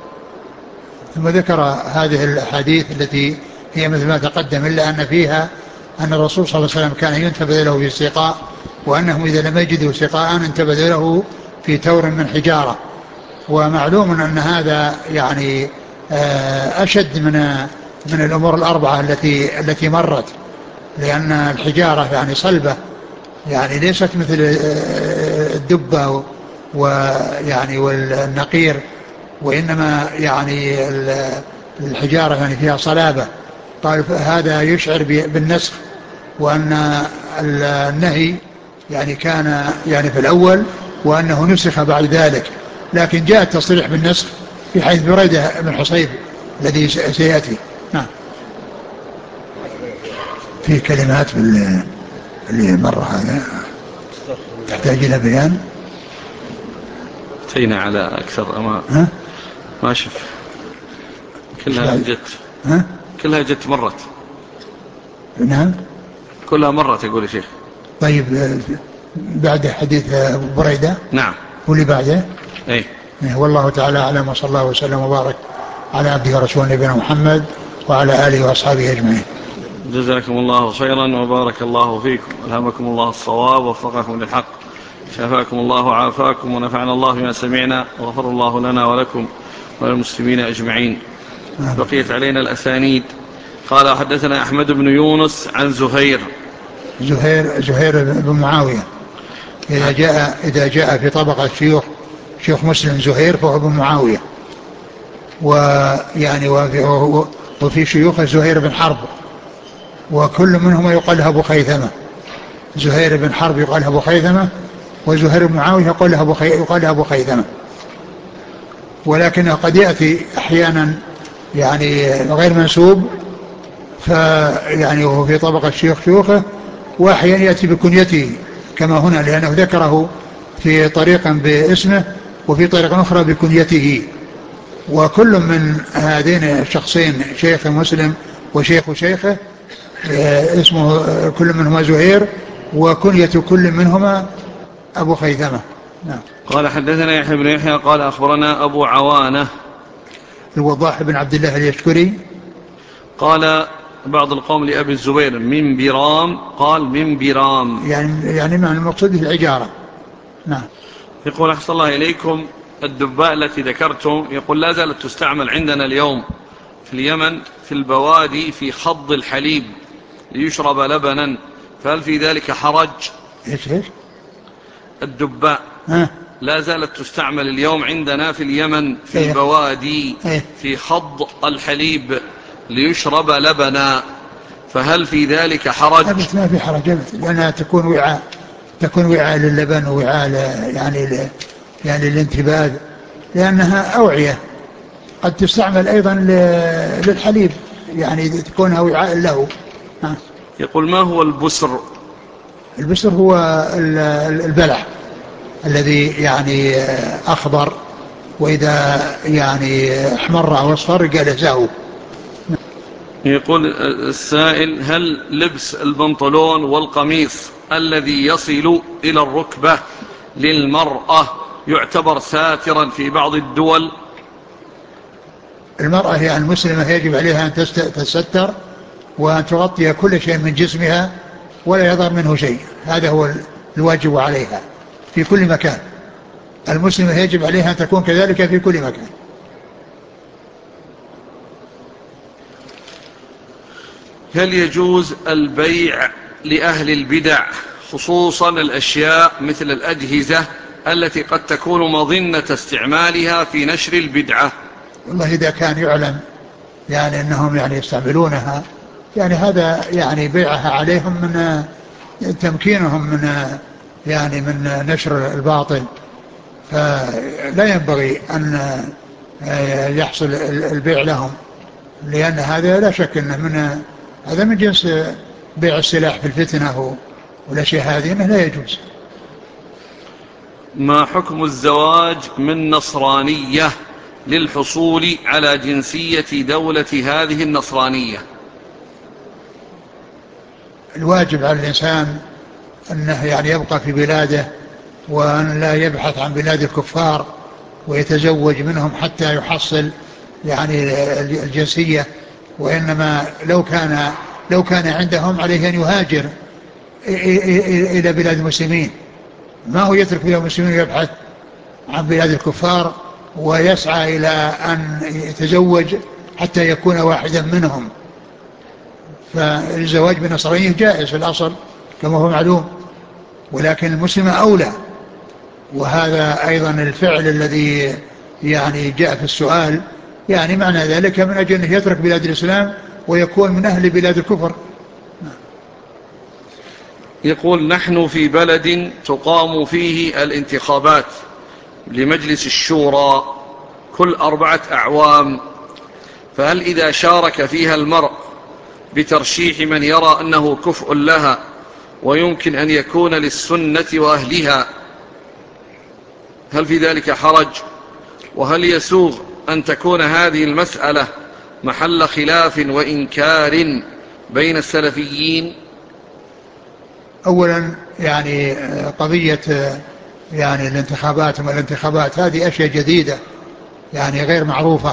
ثم ذكر هذه الحديث التي هي مثل ما تقدم إلا أن فيها أن الرسول صلى الله عليه وسلم كان ينتبذ له في سقاء وأنهم إذا لم يجدوا سقاء انتبذ له في تور من حجارة. ومعلوم أن هذا يعني أشد من من الأمور الأربعة التي التي مرت لأن الحجارة يعني صلبة يعني ليست مثل الدبة ويعني والنقير وإنما يعني الحجارة يعني فيها صلابة. قال هذا يشعر بالنسخ وأن النهي يعني كان يعني في الأول وأنه نسخ بعد ذلك لكن جاء التصريح بالنسخ في حيث بريدة بن حصيب الذي سيأتي. نعم. في كلمات اللي مرة هذا تحتاج إلى بيان. أتينا على أكثر أما ها؟ ما شف كلها جت. ها؟ كلها جت مرت. نعم كلها مرت يقول يا شيخ. طيب بعد حديث أبو بريدة. نعم. واللي بعده. أي. والله تعالى أعلم، وصلى الله وسلم وبارك على عبده ورسوله نبينا محمد وعلى آله وأصحابه أجمعين. جزاكم الله خيرا وبارك الله فيكم، ألهمكم الله الصواب ووفقكم للحق، شفاكم الله وعافاكم، ونفعنا الله بما سمعنا، وغفر الله لنا ولكم وللمسلمين أجمعين. بقيت علينا الأسانيد. قال حدثنا أحمد بن يونس عن زهير. زهير زهير بن معاوية إذا جاء إذا جاء في طبقة شيوخ شيوخ مسلم زهير فهو بن معاوية، ويعني وفي, وفي شيوخ زهير بن حرب، وكل منهم يقال له أبو خيثمة. زهير بن حرب يقال له أبو خيثمة، وزهير بن معاوية يقال له أبو خي... يقال له أبو خيثمة، ولكنه قد يأتي أحيانا يعني غير منسوب، فيعني وهو في طبقة شيوخ شيوخه، وأحيانا يأتي بكنيته كما هنا، لأنه ذكره في طريق باسمه وفي طريق أخرى بكنيته، وكل من هذين الشخصين شيخ مسلم وشيخ شيخه اسمه كل منهما زهير، وكنية كل منهما أبو خيثمة. نعم. قال حدثنا يحيى بن يحيى قال أخبرنا أبو عوانة الوضاح بن عبد الله اليشكري. قال بعض القوم لأبي الزبير من برام، قال من برام يعني يعني معنى المقصود في العجارة. نعم. يقول أحسن الله إليكم، الدباء التي ذكرتم يقول لا زالت تستعمل عندنا اليوم في اليمن في البوادي في خض الحليب ليشرب لبنا، فهل في ذلك حرج؟ ايش ايش الدباء ها؟ لا زالت تستعمل اليوم عندنا في اليمن في ايه؟ البوادي ايه؟ في خض الحليب ليشرب لبنا، فهل في ذلك حرج؟ أبت ما في حرج، أبت لأنها تكون وعاء تكون وعاء للبن ووعاء يعني يعني الانتباه، لأنها أوعية قد تستعمل أيضا للحليب، يعني تكونها وعاء له. ها. يقول ما هو البسر؟ البسر هو البلح الذي يعني أخضر، وإذا يعني احمر أو أصفر قال زاهو. يقول السائل هل لبس البنطلون والقميص الذي يصل إلى الركبة للمرأة يعتبر ساترا في بعض الدول؟ المرأة يعني المسلمة يجب عليها أن تستر وأن تغطي كل شيء من جسمها ولا يظهر منه شيء، هذا هو الواجب عليها في كل مكان. المسلمة يجب عليها أن تكون كذلك في كل مكان. هل يجوز البيع لأهل البدع خصوصا الأشياء مثل الأجهزة التي قد تكون مظنة استعمالها في نشر البدعة؟ والله إذا كان يعلم يعني أنهم يعني يستعملونها، يعني هذا يعني بيعها عليهم من تمكينهم من يعني من نشر الباطل، فلا ينبغي أن يحصل البيع لهم، لأن هذا لا شك أنه من هذا من جنس بيع السلاح في الفتنة والأشياء هذه أنه لا يجوز. ما حكم الزواج من نصرانية للحصول على جنسية دولة هذه النصرانية؟ الواجب على الإنسان أنه يعني يبقى في بلاده وأن لا يبحث عن بلاد الكفار ويتزوج منهم حتى يحصل يعني الجنسية، وإنما لو كان لو كان عندهم عليه أن يهاجر إلى بلاد المسلمين، ما هو يترك بلاد المسلمين ويبحث عن بلاد الكفار ويسعى إلى أن يتزوج حتى يكون واحدا منهم. فالزواج بالنصرانية جائز في الأصل كما هو معلوم، ولكن المسلمة أولى، وهذا أيضا الفعل الذي يعني جاء في السؤال يعني معنى ذلك من أجل أنه يترك بلاد الإسلام ويكون من أهل بلاد الكفر. يقول نحن في بلد تقام فيه الانتخابات لمجلس الشورى كل أربعة أعوام، فهل إذا شارك فيها المرء بترشيح من يرى أنه كفء لها ويمكن أن يكون للسنة وأهلها هل في ذلك حرج؟ وهل يسوغ أن تكون هذه المسألة محل خلاف وإنكار بين السلفيين؟ أولا يعني قضية يعني الانتخابات وما الانتخابات هذه أشياء جديدة يعني غير معروفة،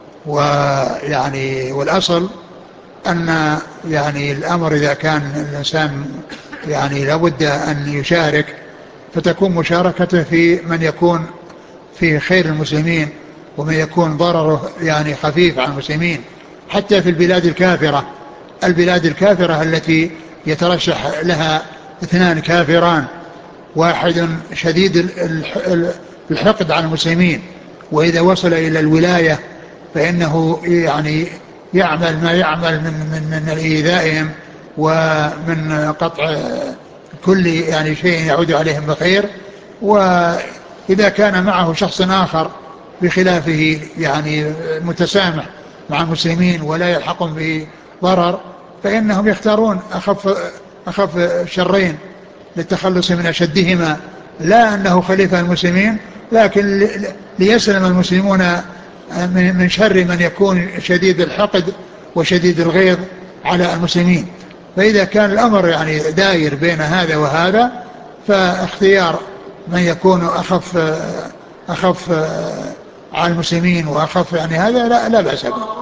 ويعني والأصل أن يعني الأمر إذا كان الإنسان يعني لابد أن يشارك فتكون مشاركته في من يكون في خير المسلمين ومن يكون ضرره يعني خفيف على المسلمين. حتى في البلاد الكافرة، البلاد الكافرة التي يترشح لها اثنان كافران، واحد شديد الحقد على المسلمين وإذا وصل إلى الولاية فإنه يعني يعمل ما يعمل من من من إيذائهم ومن قطع كل يعني شيء يعود عليهم بخير. وإذا كان معه شخص آخر بخلافه يعني متسامح مع المسلمين ولا يلحقهم به ضرر فإنهم يختارون أخف أخف شرين للتخلص من أشدهما، لا أنه خليفة المسلمين لكن ليسلم المسلمون من شر من يكون شديد الحقد وشديد الغيظ على المسلمين. فإذا كان الأمر يعني داير بين هذا وهذا فاختيار من يكون أخف أخف على المسلمين وأخف يعني هذا لا, لا بأس به.